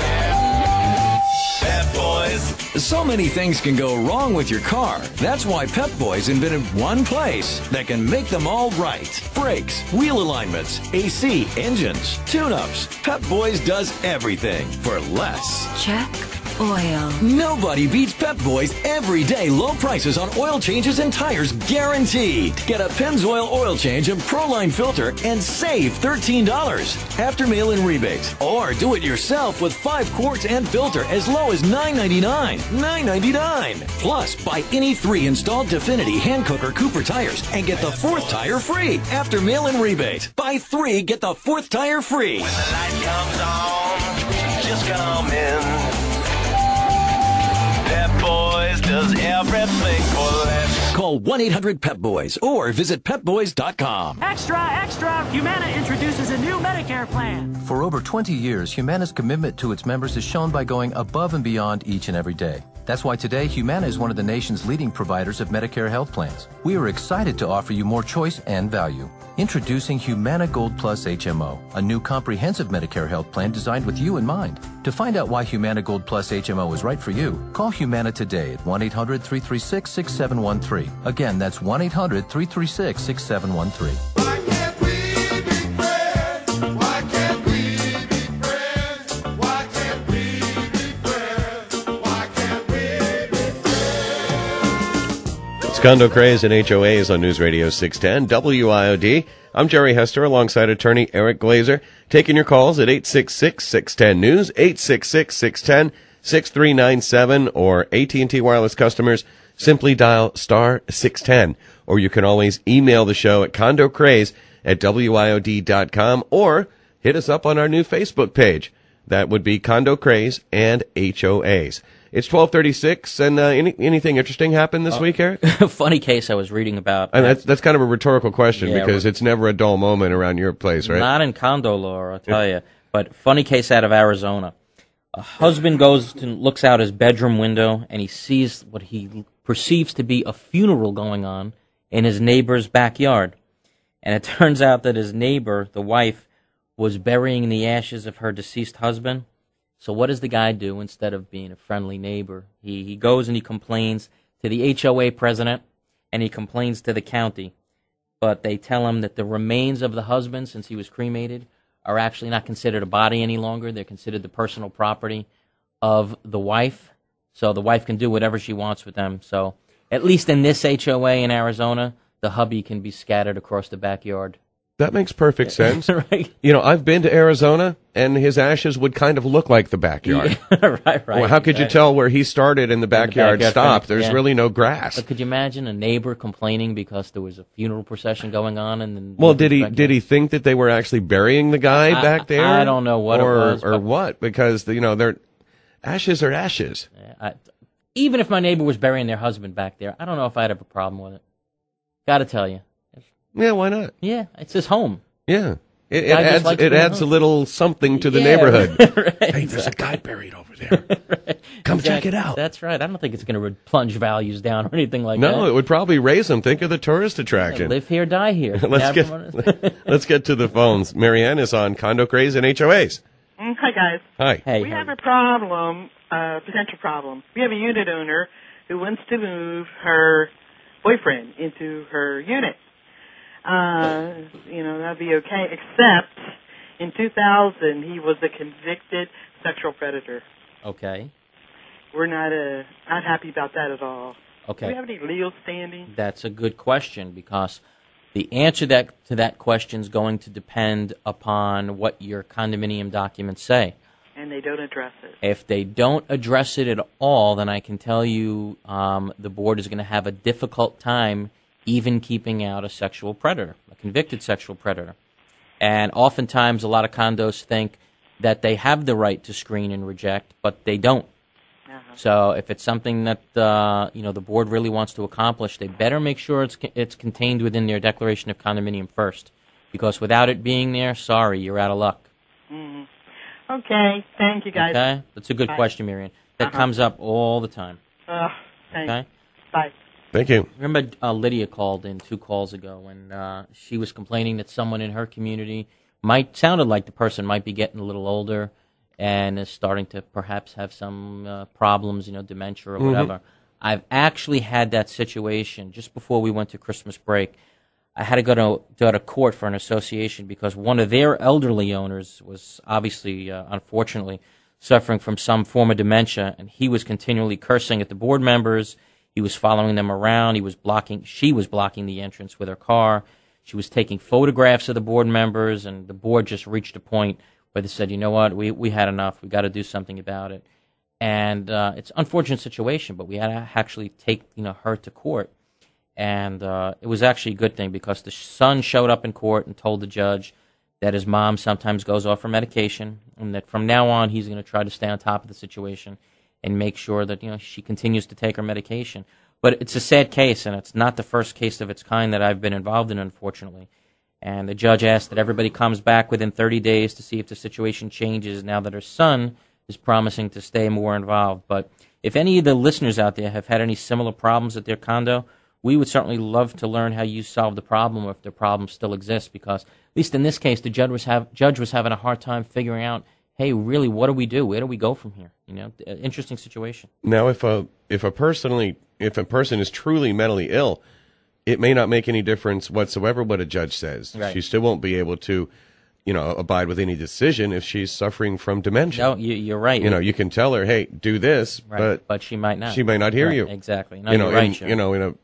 Pep Boys. So many things can go wrong with your car. That's why Pep Boys invented one place that can make them all right. Brakes, wheel alignments, A C, engines, tune-ups. Pep Boys does everything for less. Check oil. Nobody beats Pep Boys everyday low prices on oil changes and tires guaranteed. Get a Pennzoil oil change and Proline filter and save thirteen dollars after mail-in rebate. Or do it yourself with five quarts and filter as low as nine ninety-nine. nine ninety-nine. Plus, buy any three installed Definity, Hankook, or Cooper tires and get the fourth tire free after mail-in rebate. Buy three, get the fourth tire free. When the light comes on, just come in. Pep Boys does everything for less. Call one eight hundred pep boys or visit pep boys dot com. Extra, extra! Humana introduces a new Medicare plan. For over twenty years, Humana's commitment to its members is shown by going above and beyond each and every day. That's why today, Humana is one of the nation's leading providers of Medicare health plans. We are excited to offer you more choice and value. Introducing Humana Gold Plus H M O, a new comprehensive Medicare health plan designed with you in mind. To find out why Humana Gold Plus H M O is right for you, call Humana today at one eight hundred three three six six seven one three. Again, that's one eight hundred three three six six seven one three. Condo Craze and H O As on News Radio six ten W I O D. I'm Jerry Hester alongside attorney Eric Glazer, taking your calls at eight six six, six one zero, news, eight six six, six one zero, six three nine seven, or A T and T Wireless customers, simply dial star six ten. Or you can always email the show at condocraze at W I O D dot com or hit us up on our new Facebook page. That would be Condo Craze and H O As. It's twelve thirty-six, and uh, any, anything interesting happened this uh, week, Eric? Funny case I was reading about. And that's, that's kind of a rhetorical question yeah, because it's never a dull moment around your place, right? Not in condo law, I'll tell you. But funny case out of Arizona. A husband goes to looks out his bedroom window, and he sees what he perceives to be a funeral going on in his neighbor's backyard. And it turns out that his neighbor, the wife, was burying the ashes of her deceased husband. So what does the guy do instead of being a friendly neighbor? He he goes and he complains to the H O A president, and he complains to the county. But they tell him that the remains of the husband, since he was cremated, are actually not considered a body any longer. They're considered the personal property of the wife. So the wife can do whatever she wants with them. So at least in this H O A in Arizona, the hubby can be scattered across the backyard. That makes perfect sense. Right. You know, I've been to Arizona, and his ashes would kind of look like the backyard. Yeah, right, right. Well, how could exactly. you tell where he started and the backyard, the backyard stopped? finished, There's yeah. really no grass. But could you imagine a neighbor complaining because there was a funeral procession going on? And then well, did he backyard? did he think that they were actually burying the guy I, back there? I don't know what or, it was. Or what, because, you know, they're ashes are ashes. I, even if my neighbor was burying their husband back there, I don't know if I'd have a problem with it. Got to tell you. Yeah, why not? Yeah, it's his home. Yeah. It, it adds it adds a little something to the yeah, neighborhood. Right, hey, exactly. there's a guy buried over there. Right. Come exactly. check it out. That's right. I don't think it's going to plunge values down or anything like no, that. No, it would probably raise them. Think of the tourist attraction. Yeah, live here, die here. let's get let's get to the phones. Marianne is on Condo Craze and H O As. Mm, hi, guys. Hi. Hey, we hey. have a problem, a uh, potential problem. We have a unit owner who wants to move her boyfriend into her unit. Uh, you know, that'd be okay, except in two thousand, he was a convicted sexual predator. Okay. We're not uh, not happy about that at all. Okay. Do we have any legal standing? That's a good question, because the answer that, to that question is going to depend upon what your condominium documents say. And they don't address it. If they don't address it at all, then I can tell you um, the board is going to have a difficult time even keeping out a sexual predator, a convicted sexual predator. And oftentimes a lot of condos think that they have the right to screen and reject, but they don't. Uh-huh. So if it's something that uh, you know the board really wants to accomplish, they better make sure it's it's contained within their declaration of condominium first, because without it being there, sorry, you're out of luck. Mm-hmm. Okay, thank you, guys. Okay, that's a good Bye. question, Marianne. That uh-huh. comes up all the time. Uh, thanks. Okay. Bye. Thank you. Remember, uh, Lydia called in two calls ago, and uh, she was complaining that someone in her community might sounded like the person might be getting a little older and is starting to perhaps have some uh, problems, you know, dementia or whatever. Mm-hmm. I've actually had that situation just before we went to Christmas break. I had to go to, go to court for an association because one of their elderly owners was obviously, uh, unfortunately, suffering from some form of dementia, and he was continually cursing at the board members. He was following them around. He was blocking. She was blocking the entrance with her car. She was taking photographs of the board members, and the board just reached a point where they said, "You know what? We we had enough. We got to do something about it." And uh, it's an unfortunate situation, but we had to actually take you know her to court, and uh, it was actually a good thing because the son showed up in court and told the judge that his mom sometimes goes off her medication, and that from now on he's going to try to stay on top of the situation and make sure that you know she continues to take her medication. But it's a sad case, and it's not the first case of its kind that I've been involved in, unfortunately. And the judge asked that everybody comes back within thirty days to see if the situation changes now that her son is promising to stay more involved. But if any of the listeners out there have had any similar problems at their condo, we would certainly love to learn how you solved the problem, or if the problem still exists, because at least in this case, the judge was, have, judge was having a hard time figuring out, hey, really, what do we do? Where do we go from here? You know, interesting situation. Now, if a if a personally if a person is truly mentally ill, it may not make any difference whatsoever what a judge says. Right. She still won't be able to, you know, abide with any decision if she's suffering from dementia. No, you, you're right. You know, you can tell her, hey, do this, right. but but she might not. She may not hear right. you. Exactly. No, you know, you're right, in, Joe. you know, in a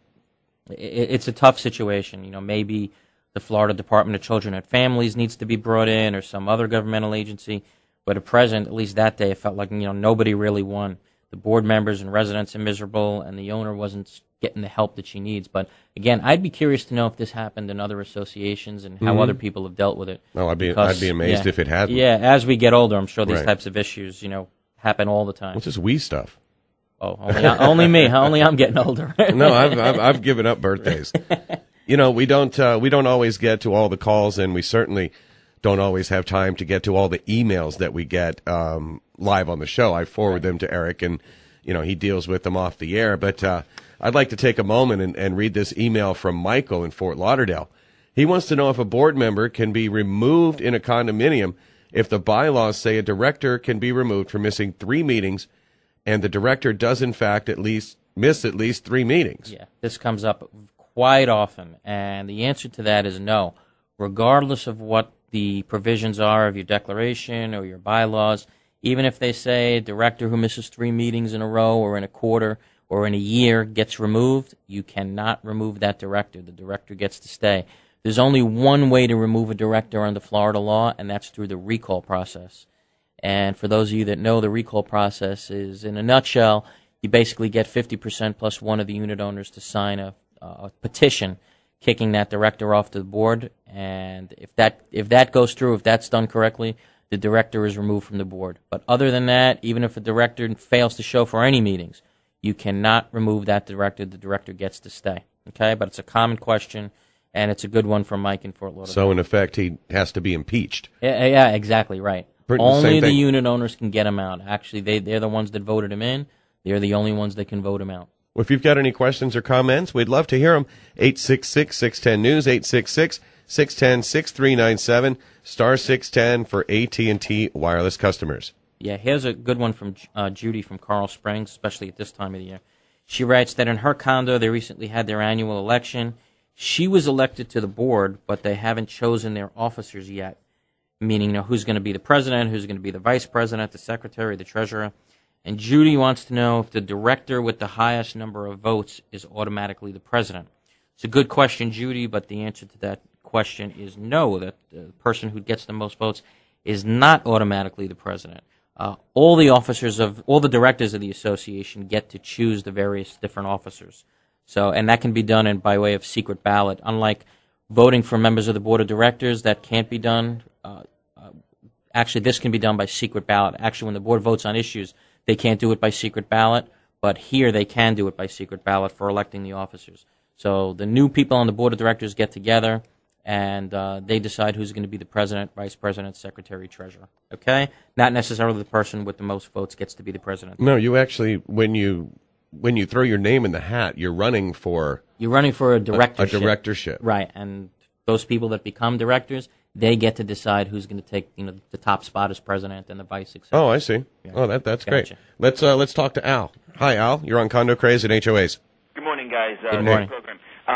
it, it's a tough situation. You know, maybe the Florida Department of Children and Families needs to be brought in, or some other governmental agency. But at present, at least that day, it felt like, you know, nobody really won. The board members and residents are miserable, and the owner wasn't getting the help that she needs. But again, I'd be curious to know if this happened in other associations and how Mhm. other people have dealt with it. Oh, I'd be Because, I'd be amazed yeah, if it hadn't. Yeah, as we get older, I'm sure these Right. types of issues, you know, happen all the time. It's just wee stuff. Oh, only, only me. Only I'm getting older. No, I've, I've I've given up birthdays. You know, we don't uh, we don't always get to all the calls, and we certainly don't always have time to get to all the emails that we get um, live on the show. I forward them to Eric, and you know he deals with them off the air. But uh, I'd like to take a moment and, and read this email from Michael in Fort Lauderdale. He wants to know if a board member can be removed in a condominium if the bylaws say a director can be removed for missing three meetings, and the director does in fact at least miss at least three meetings. Yeah, this comes up quite often, and the answer to that is no. Regardless of what the provisions are of your declaration or your bylaws, even if they say a director who misses three meetings in a row or in a quarter or in a year gets removed, you cannot remove that director. The director gets to stay. There's only one way to remove a director under Florida law, and that's through the recall process. And for those of you that know, the recall process is, in a nutshell, you basically get fifty percent plus one of the unit owners to sign a, a petition kicking that director off to the board. And if that if that goes through, if that's done correctly, the director is removed from the board. But other than that, even if a director fails to show for any meetings, you cannot remove that director. The director gets to stay. Okay? But it's a common question, and it's a good one from Mike in Fort Lauderdale. So in effect, he has to be impeached. Yeah, yeah, exactly right. Pretty- Only same the thing. unit owners can get him out. Actually, they, they're the ones that voted him in. They're the only ones that can vote him out. Well, if you've got any questions or comments, we'd love to hear them. eight six six, six one zero, news, eight six six, six one zero, six three nine seven, star six ten for A T and T wireless customers. Yeah, here's a good one from uh, Judy from Coral Springs, especially at this time of the year. She writes that in her condo, they recently had their annual election. She was elected to the board, but they haven't chosen their officers yet, meaning, you know, who's going to be the president, who's going to be the vice president, the secretary, the treasurer. And Judy wants to know if the director with the highest number of votes is automatically the president. It's a good question, Judy, but the answer to that question is no, that the person who gets the most votes is not automatically the president. Uh, all the officers of, all the directors of the association get to choose the various different officers. So, and that can be done in, by way of secret ballot. Unlike voting for members of the board of directors, that can't be done. Uh, uh, actually, this can be done by secret ballot. Actually, when the board votes on issues, they can't do it by secret ballot, but here they can do it by secret ballot for electing the officers. So the new people on the board of directors get together, and uh, they decide who's going to be the president, vice president, secretary, treasurer. Okay? Not necessarily the person with the most votes gets to be the president. No, you actually, when you when you throw your name in the hat, you're running for You're running for a directorship. A, a directorship. Right, and those people that become directors, they get to decide who's going to take, you know, the top spot as president and the vice, et cetera. Oh, I see. Yeah. Oh, that that's Gotcha. great. Let's uh, let's talk to Al. Hi, Al. You're on Condo Craze and H O As. Good morning, guys. Uh, Good morning. Program.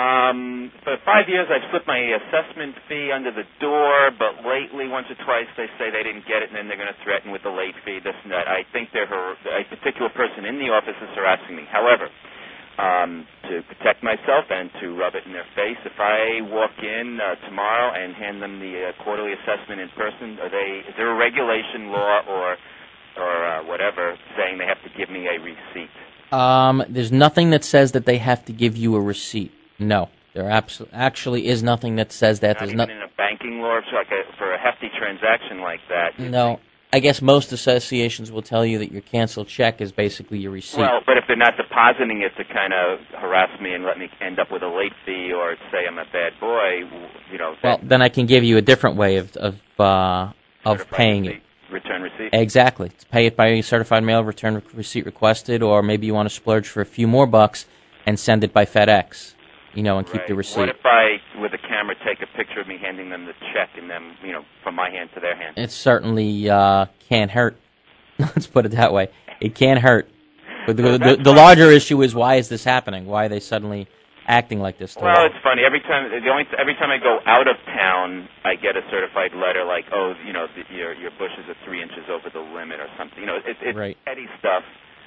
Um, for five years, I've slipped my assessment fee under the door, but lately, once or twice, they say they didn't get it, and then they're going to threaten with the late fee, this and that. I think they're har- a particular person in the office is harassing me. However, um, to protect myself and to rub it in their face, if I walk in uh, tomorrow and hand them the uh, quarterly assessment in person, are they? Is there a regulation, law, or or uh, whatever saying they have to give me a receipt? Um, there's nothing that says that they have to give you a receipt. No, there abso- actually is nothing that says that. Not There's even not. in a banking law, so like a, for a hefty transaction like that. No, I guess most associations will tell you that your canceled check is basically your receipt. Well, but if they're not depositing it to kind of harass me and let me end up with a late fee or say I'm a bad boy, you know. Well, then I can give you a different way of of uh, of paying it. Return receipt. Exactly. Pay it by certified mail, return receipt requested, or maybe you want to splurge for a few more bucks and send it by FedEx. You know, and keep Right. the receipt. What if I, with a camera, take a picture of me handing them the check and them, you know, from my hand to their hand? It certainly uh, can't hurt. Let's put it that way. It can't hurt. But the, the, the larger issue is, why is this happening? Why are they suddenly acting like this? Well, it's funny. Every time, the only every time I go out of town, I get a certified letter like, oh, you know, the, your your bushes are three inches over the limit or something. You know, it, it's right. petty stuff.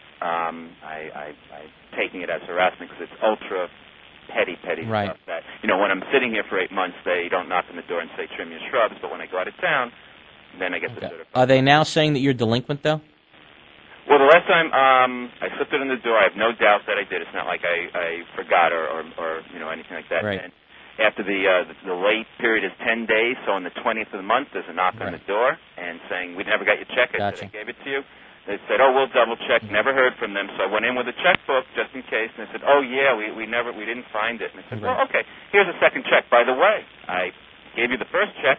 Um, I, I, I'm taking it as harassment because it's ultra petty, petty right. stuff. That, you know, when I'm sitting here for eight months, they don't knock on the door and say trim your shrubs. But when I go out of town, then I get the certified. Are they now saying that you're delinquent, though? Well, the last time um, I slipped it in the door, I have no doubt that I did. It's not like I, I forgot or, or, or you know anything like that. Right. And after the, uh, the the late period is ten days, so on the twentieth of the month, there's a knock right. on the door and saying we never got your check. I gotcha. said I gave it to you. They said, oh, we'll double check. Never heard from them, so I went in with a checkbook just in case. And they said, oh yeah, we we never we didn't find it. And I said, right. well, okay, here's a second check. By the way, I gave you the first check.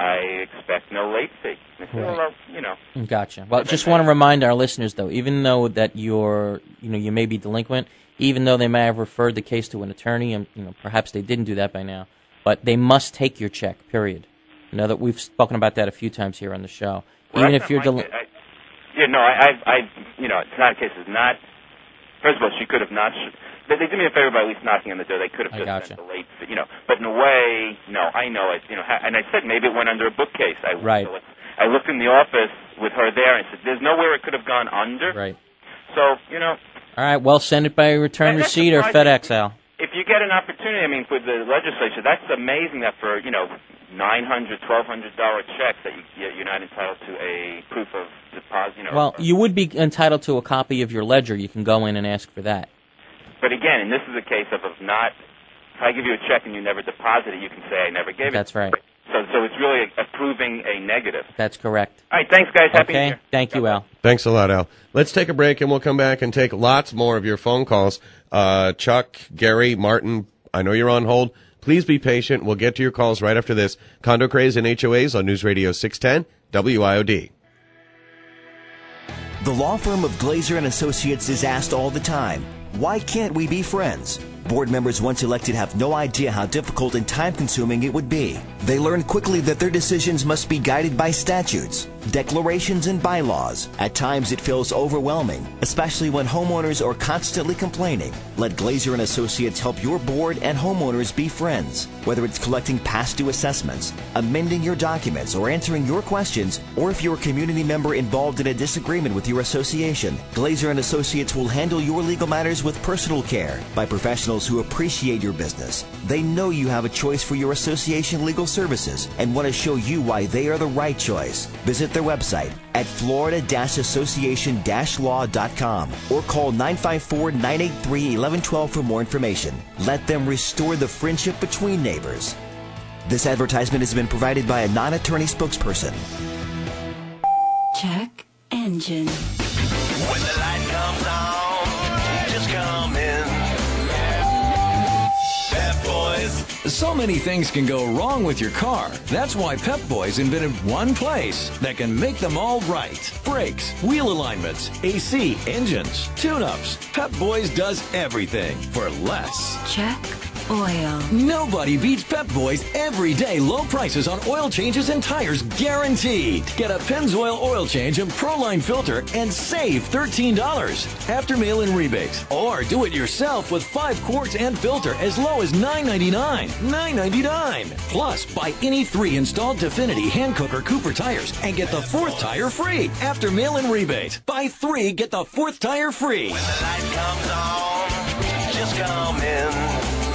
I expect no late fee. And I said, Right. well, you know. Gotcha. Well, just want to remind our listeners, though, even though that you're, you know, you may be delinquent, even though they may have referred the case to an attorney, and you know, perhaps they didn't do that by now, but they must take your check. Period. You know that we've spoken about that a few times here on the show. Well, even that's if you're not my delinquent. case. I- Yeah, no, I, I, I, you know, it's not a case. It's not. First of all, she could have not. Sh- they, they did me a favor by at least knocking on the door. They could have I just gotcha. sent the late, fee, you know. But in a way, no, I know it. You know, ha- and I said maybe it went under a bookcase. I, Right. So I looked in the office with her there and said, "There's nowhere it could have gone under." Right. So you know, All right. Well, send it by return That- that's receipt or surprising. FedEx, Al. if you get an opportunity, I mean, with the legislature, that's amazing that for you know nine hundred, twelve hundred dollar checks that you, you're not entitled to a proof of deposit. You know. Well, you would be entitled to a copy of your ledger. You can go in and ask for that. But again, and this is a case of, of not, if I give you a check and you never deposit it, you can say I never gave it. That's right. So so it's really approving a negative. That's correct. All right, thanks, guys. Happy New Okay. Year. Thank you, Al. Thanks a lot, Al. Let's take a break, and we'll come back and take lots more of your phone calls. Uh, Chuck, Gary, Martin, I know you're on hold. Please be patient. We'll get to your calls right after this. Condo Craze and H O As on News Radio six ten W I O D. The law firm of Glazer and Associates is asked all the time, why can't we be friends? Board members once elected have no idea how difficult and time-consuming it would be. They learn quickly that their decisions must be guided by statutes, declarations, and bylaws. At times it feels overwhelming, especially when homeowners are constantly complaining. Let Glazer and Associates help your board and homeowners be friends. Whether it's collecting past due assessments, amending your documents, or answering your questions, or if you're a community member involved in a disagreement with your association, Glazer and Associates will handle your legal matters with personal care by professionals who appreciate your business. They know you have a choice for your association legal services and want to show you why they are the right choice. Visit their website at florida association law dot com or call nine five four, nine eight three, one one one two for more information. Let them restore the friendship between neighbors. This advertisement has been provided by a non-attorney spokesperson. Check engine. When the light comes on, just come in. Pep Boys. So many things can go wrong with your car. That's why Pep Boys invented one place that can make them all right. Brakes, wheel alignments, A C, engines, tune-ups. Pep Boys does everything for less. Check oil. Nobody beats Pep Boys' everyday low prices on oil changes and tires guaranteed. Get a Pennzoil oil change and Proline filter and save thirteen dollars after mail-in rebates. Or do it yourself with five quarts and filter as low as nine ninety-nine. nine ninety-nine. Plus, buy any three installed Definity, Hankook, or Cooper tires and get the fourth tire free after mail-in rebate. Buy three, get the fourth tire free. When the light comes on, just come in.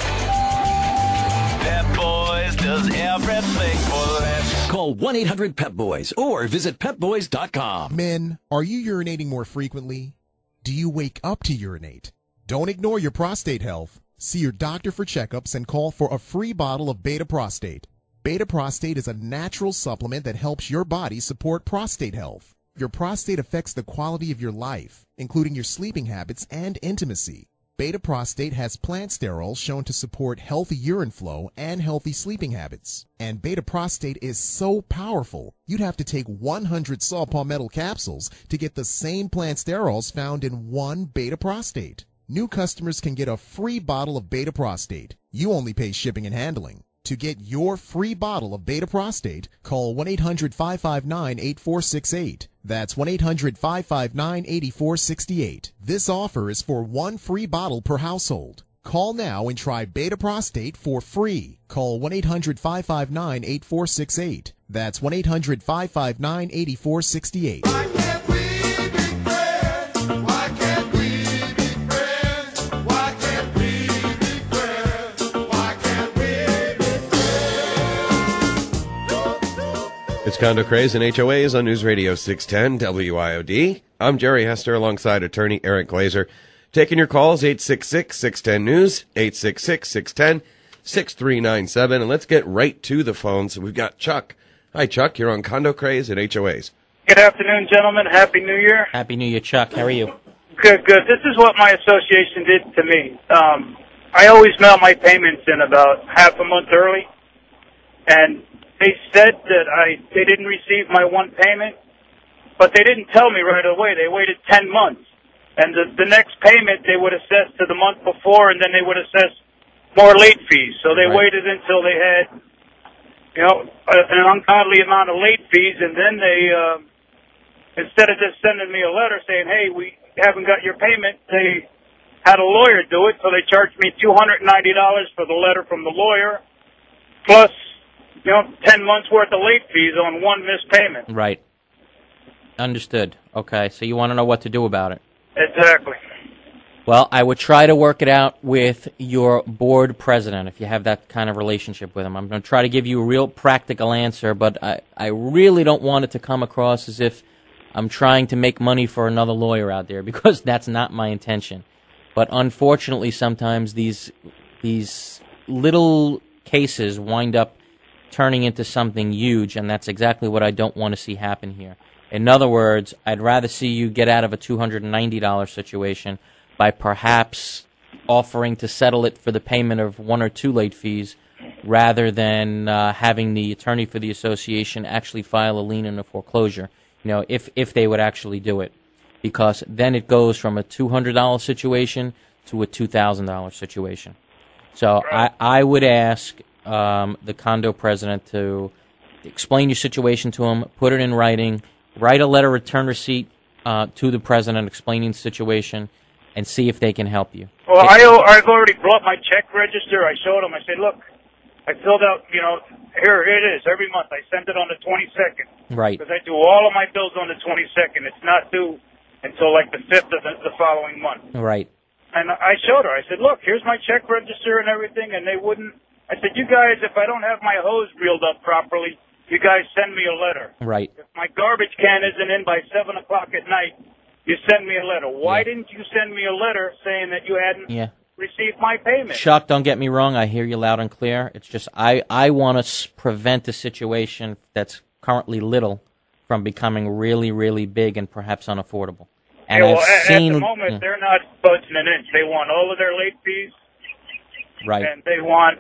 Pep Boys does everything for less. Call one eight hundred Pep Boys or visit pep boys dot com. Men, are you urinating more frequently? Do you wake up to urinate? Don't ignore your prostate health. See your doctor for checkups and call for a free bottle of Beta Prostate. Beta Prostate is a natural supplement that helps your body support prostate health. Your prostate affects the quality of your life, including your sleeping habits and intimacy. Beta Prostate has plant sterols shown to support healthy urine flow and healthy sleeping habits. And Beta Prostate is so powerful, you'd have to take one hundred saw palmetto capsules to get the same plant sterols found in one Beta Prostate. New customers can get a free bottle of Beta Prostate. You only pay shipping and handling. To get your free bottle of Beta Prostate, call one eight hundred five five nine eight four six eight. That's one eight hundred five five nine eight four six eight. This offer is for one free bottle per household. Call now and try Beta Prostate for free. Call one eight hundred five five nine eight four six eight. That's one eight hundred five five nine eight four six eight. It's Condo Craze and H O As on News Radio six ten W I O D. I'm Jerry Hester alongside attorney Eric Glazer. Taking your calls, eight six six, six one zero, news, eight six six, six one zero, six three nine seven. And let's get right to the phones. We've got Chuck. Hi, Chuck. You're on Condo Craze and H O As. Good afternoon, gentlemen. Happy New Year. Happy New Year, Chuck. How are you? Good, good. This is what my association did to me. Um, I always mail my payments in about half a month early, and they said that I they didn't receive my one payment, but they didn't tell me right away. They waited ten months. And the, the next payment they would assess to the month before, and then they would assess more late fees. So they Right. waited until they had, you know, a, an ungodly amount of late fees, and then they, uh, instead of just sending me a letter saying, hey, we haven't got your payment, they had a lawyer do it, so they charged me two hundred ninety dollars for the letter from the lawyer, plus you know, ten months worth of late fees on one missed payment. Right. Understood. Okay, so you want to know what to do about it. Exactly. Well, I would try to work it out with your board president if you have that kind of relationship with him. I'm going to try to give you a real practical answer, but I, I really don't want it to come across as if I'm trying to make money for another lawyer out there, because that's not my intention. But unfortunately, sometimes these these little cases wind up turning into something huge, and that's exactly what I don't want to see happen here. In other words, I'd rather see you get out of a two hundred ninety dollars situation by perhaps offering to settle it for the payment of one or two late fees, rather than uh, having the attorney for the association actually file a lien in a foreclosure, you know, if, if they would actually do it. Because then it goes from a two hundred dollars situation to a two thousand dollars situation. So I, I would ask um, the condo president to explain your situation to him, put it in writing, write a letter return receipt uh, to the president explaining the situation, and see if they can help you. Well, I, I've already brought my check register. I showed them. I said, look, I filled out, you know, here it is every month. I send it on the twenty-second. Right. Because I do all of my bills on the twenty-second. It's not due until like the fifth of the, the following month. Right. And I showed her. I said, look, here's my check register and everything. And they wouldn't. I said, you guys, if I don't have my hose reeled up properly, you guys send me a letter. Right. If my garbage can isn't in by seven o'clock at night, you send me a letter. Why yeah. didn't you send me a letter saying that you hadn't yeah. received my payment? Chuck, don't get me wrong. I hear you loud and clear. It's just I, I want to s- prevent a situation that's currently little from becoming really, really big and perhaps unaffordable. And yeah, well, I've at, seen, at the moment, yeah. they're not budging an inch. They want all of their late fees. Right. And they want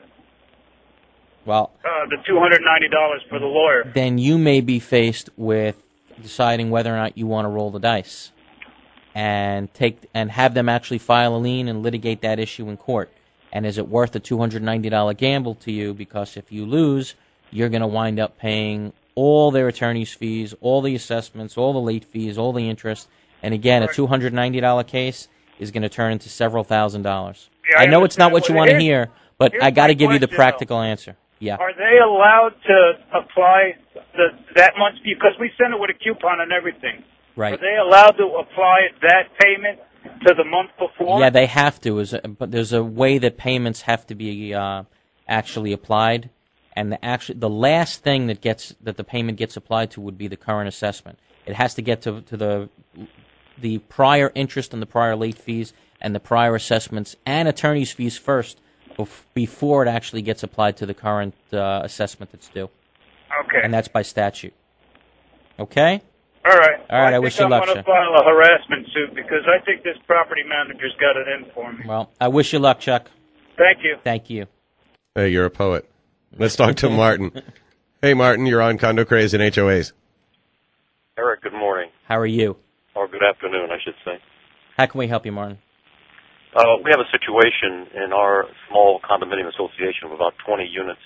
well, uh, the two hundred ninety dollars for the lawyer. Then you may be faced with deciding whether or not you want to roll the dice and take and have them actually file a lien and litigate that issue in court. And is it worth a two hundred ninety dollars gamble to you? Because if you lose, you're going to wind up paying all their attorney's fees, all the assessments, all the late fees, all the interest. And again, a two hundred ninety dollars case is going to turn into several thousand dollars. Yeah, I, I know it's not what well, you want to here's, hear, but I got to give you the practical though. answer. Yeah. Are they allowed to apply the, that much? Because we send it with a coupon and everything. Right. Are they allowed to apply that payment to the month before? Yeah, they have to. Is but there's a way that payments have to be uh, actually applied, and the actually the last thing that gets that the payment gets applied to would be the current assessment. It has to get to to the the prior interest and the prior late fees and the prior assessments and attorney's fees first before it actually gets applied to the current uh, assessment that's due. Okay. And that's by statute. Okay? All right. All right, I, I wish think you I'm luck, going sir. to file a harassment suit because I think this property manager's got it in for me. Well, I wish you luck, Chuck. Thank you. Thank you. Hey, you're a poet. Let's talk to Martin. Hey, Martin, you're on Condo Craze and H O As. Eric, good morning. How are you? Or good afternoon, I should say. How can we help you, Martin? Uh, we have a situation in our small condominium association of about twenty units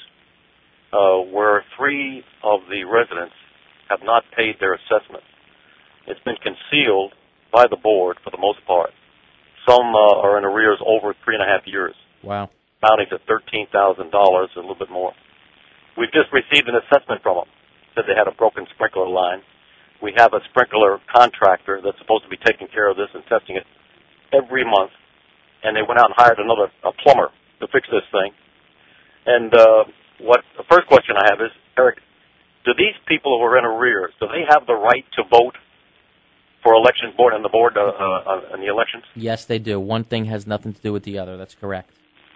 uh, where three of the residents have not paid their assessment. It's been concealed by the board for the most part. Some uh, are in arrears over three and a half years, Wow. amounting to thirteen thousand dollars, a little bit more. We've just received an assessment from them. Said they had a broken sprinkler line. We have a sprinkler contractor that's supposed to be taking care of this and testing it every month. And they went out and hired another a plumber to fix this thing. And uh, what the first question I have is, Eric, do these people who are in arrears, do they have the right to vote for elections board and the board uh, uh, in the elections? Yes, they do. One thing has nothing to do with the other. That's correct.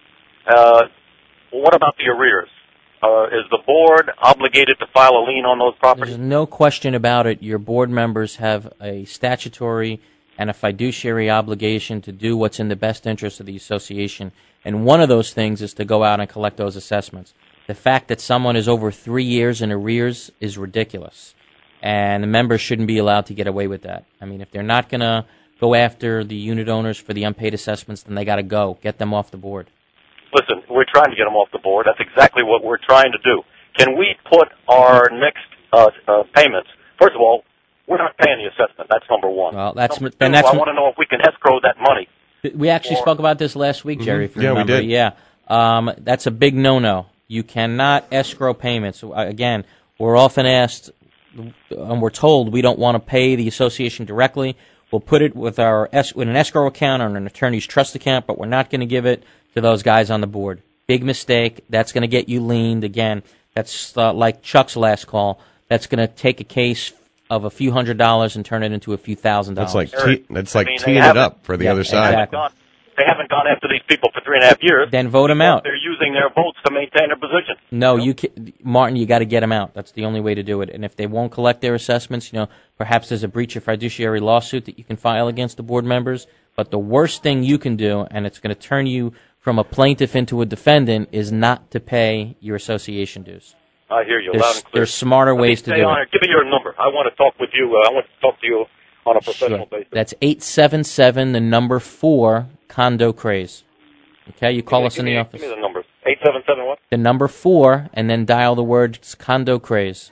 Uh, what about the arrears? Uh, is the board obligated to file a lien on those properties? There's no question about it. Your board members have a statutory and a fiduciary obligation to do what's in the best interest of the association. And one of those things is to go out and collect those assessments. The fact that someone is over three years in arrears is ridiculous. And the members shouldn't be allowed to get away with that. I mean, if they're not going to go after the unit owners for the unpaid assessments, then they got to go. Get them off the board. Listen, we're trying to get them off the board. That's exactly what we're trying to do. Can we put our next uh, uh, payments? First of all, we're not paying the assessment. That's number one. Well, that's number two, and that's I want to know if we can escrow that money. We actually or, spoke about this last week, Jerry. If you Yeah, we remember. did. Yeah, um, that's a big no-no. You cannot escrow payments. Again, we're often asked, and we're told we don't want to pay the association directly. We'll put it with our es- with an escrow account or an attorney's trust account, but we're not going to give it to those guys on the board. Big mistake. That's going to get you leaned. Again, that's uh, like Chuck's last call. That's going to take a case of a few hundred dollars and turn it into a few thousand dollars. That's like te- that's like I mean, they teeing it haven't- up for the Yeah, other side. exactly. Gone, they haven't gone after these people for three and a half years. Then vote them out. They're using their votes to maintain their position. No, you can, Martin, you got to get them out. That's the only way to do it. And if they won't collect their assessments, you know, perhaps there's a breach of fiduciary lawsuit that you can file against the board members. But the worst thing you can do, and it's going to turn you from a plaintiff into a defendant, is not to pay your association dues. I hear you There's, loud and clear. there's smarter Let ways me to stay do on it. Give me your number. I want to talk with you. Uh, I want to talk to you on a professional Sure. basis. That's eight seven seven, the number four, Condo Craze. Okay, you call Give me- us in give the me- office. Give me the number. eight seven seven what? The number four, and then dial the word Condo Craze.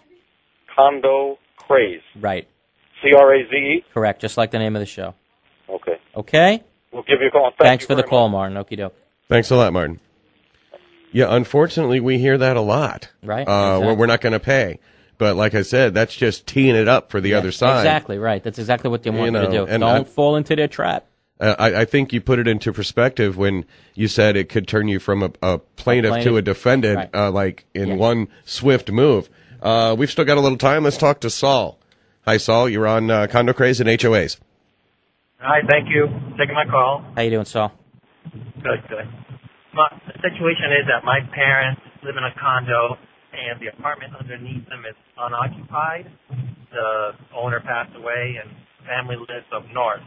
Condo Craze. Right. C R A Z E? Correct, just like the name of the show. Okay. Okay? We'll give you a call. Thank Thanks you for the very call, much. Martin. Okie doke. Thanks a lot, Martin. Yeah, unfortunately, we hear that a lot. Right, Uh, exactly. where we're not going to pay. But like I said, that's just teeing it up for the Yeah, other side. Exactly, right. That's exactly what they want You you, know, to do. and Don't I- fall into their trap. Uh, I, I think you put it into perspective when you said it could turn you from a, a plaintiff, plaintiff. to a defendant, Right. uh, like in Yeah. one swift move. Uh, we've still got a little time. Let's talk to Saul. Hi, Saul. You're on uh, Condo Craze and H O As. Hi, thank you for taking my call. How you doing, Saul? Good, good. My, the situation is that my parents live in a condo, and the apartment underneath them is unoccupied. The owner passed away, and family lives up north.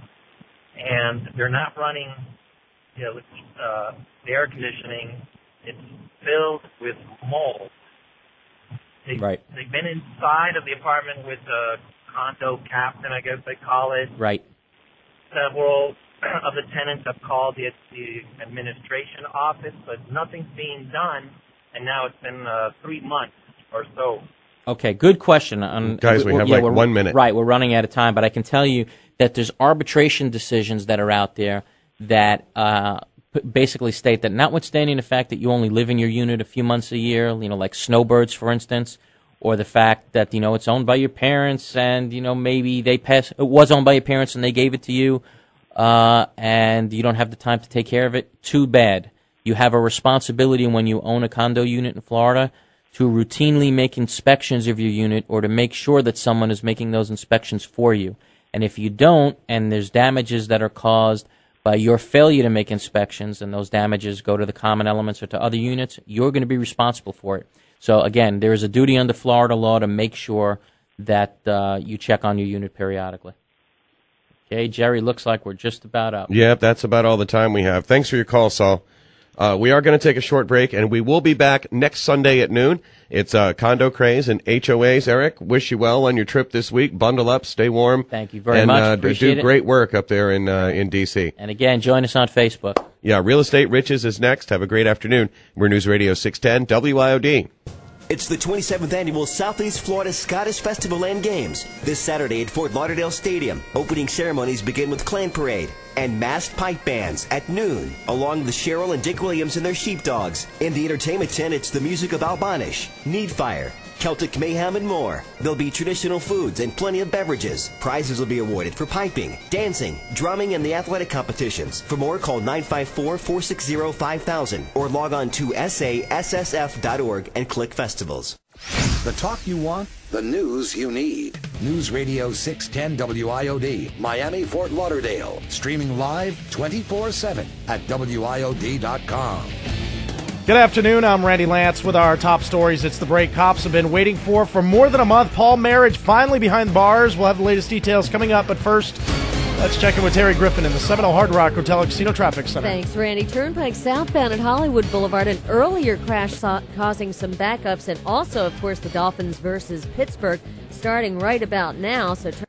And they're not running you know, uh, the air conditioning. It's filled with mold. They, Right. They've been inside of the apartment with the condo captain, I guess they call it. Right. Several of the tenants have called the, the administration office, but nothing's being done, and now it's been uh, three months or so. Okay, good question. On, Guys, we have yeah, like we're- one minute. Right, we're running out of time, but I can tell you that there's arbitration decisions that are out there that uh, p- basically state that notwithstanding the fact that you only live in your unit a few months a year, you know, like snowbirds, for instance, or the fact that, you know, it's owned by your parents and, you know, maybe they pass, it was owned by your parents and they gave it to you, uh, and you don't have the time to take care of it, too bad. You have a responsibility when you own a condo unit in Florida to routinely make inspections of your unit or to make sure that someone is making those inspections for you. And if you don't, and there's damages that are caused by your failure to make inspections, and those damages go to the common elements or to other units, you're going to be responsible for it. So again, there is a duty under Florida law to make sure that uh, you check on your unit periodically. Okay, Jerry, looks like we're just about up. Yep, that's about all the time we have. Thanks for your call, Saul. Uh, we are going to take a short break, and we will be back next Sunday at noon. It's uh, Condo Craze and H O As. Eric, wish you well on your trip this week. Bundle up, stay warm. Thank you very and, much. Uh, Appreciate do it. great work up there in uh, in D C. And again, join us on Facebook. Yeah, Real Estate Riches is next. Have a great afternoon. We're News Radio six ten W I O D. It's the twenty-seventh Annual Southeast Florida Scottish Festival and Games. This Saturday at Fort Lauderdale Stadium. Opening ceremonies begin with Clan Parade and masked pipe bands at noon, along with Cheryl and Dick Williams and their sheepdogs. In the entertainment tent, it's the music of Albanish, Needfire, Celtic Mayhem, and more. There'll be traditional foods and plenty of beverages. Prizes will be awarded for piping, dancing, drumming, and the athletic competitions. For more, call nine five four, four six zero, five thousand or log on to S A S S F dot org and click festivals. The talk you want, the news you need. News Radio six ten W I O D, Miami, Fort Lauderdale. Streaming live twenty-four seven at W I O D dot com. Good afternoon. I'm Randy Lance with our top stories. It's the break cops have been waiting for for more than a month. Paul Marriage finally behind bars. We'll have the latest details coming up. But first, let's check in with Terry Griffin in the Seminole Hard Rock Hotel and Casino Traffic Center. Thanks, Randy. Turnpike southbound at Hollywood Boulevard. An earlier crash saw, causing some backups. And also, of course, the Dolphins versus Pittsburgh starting right about now. So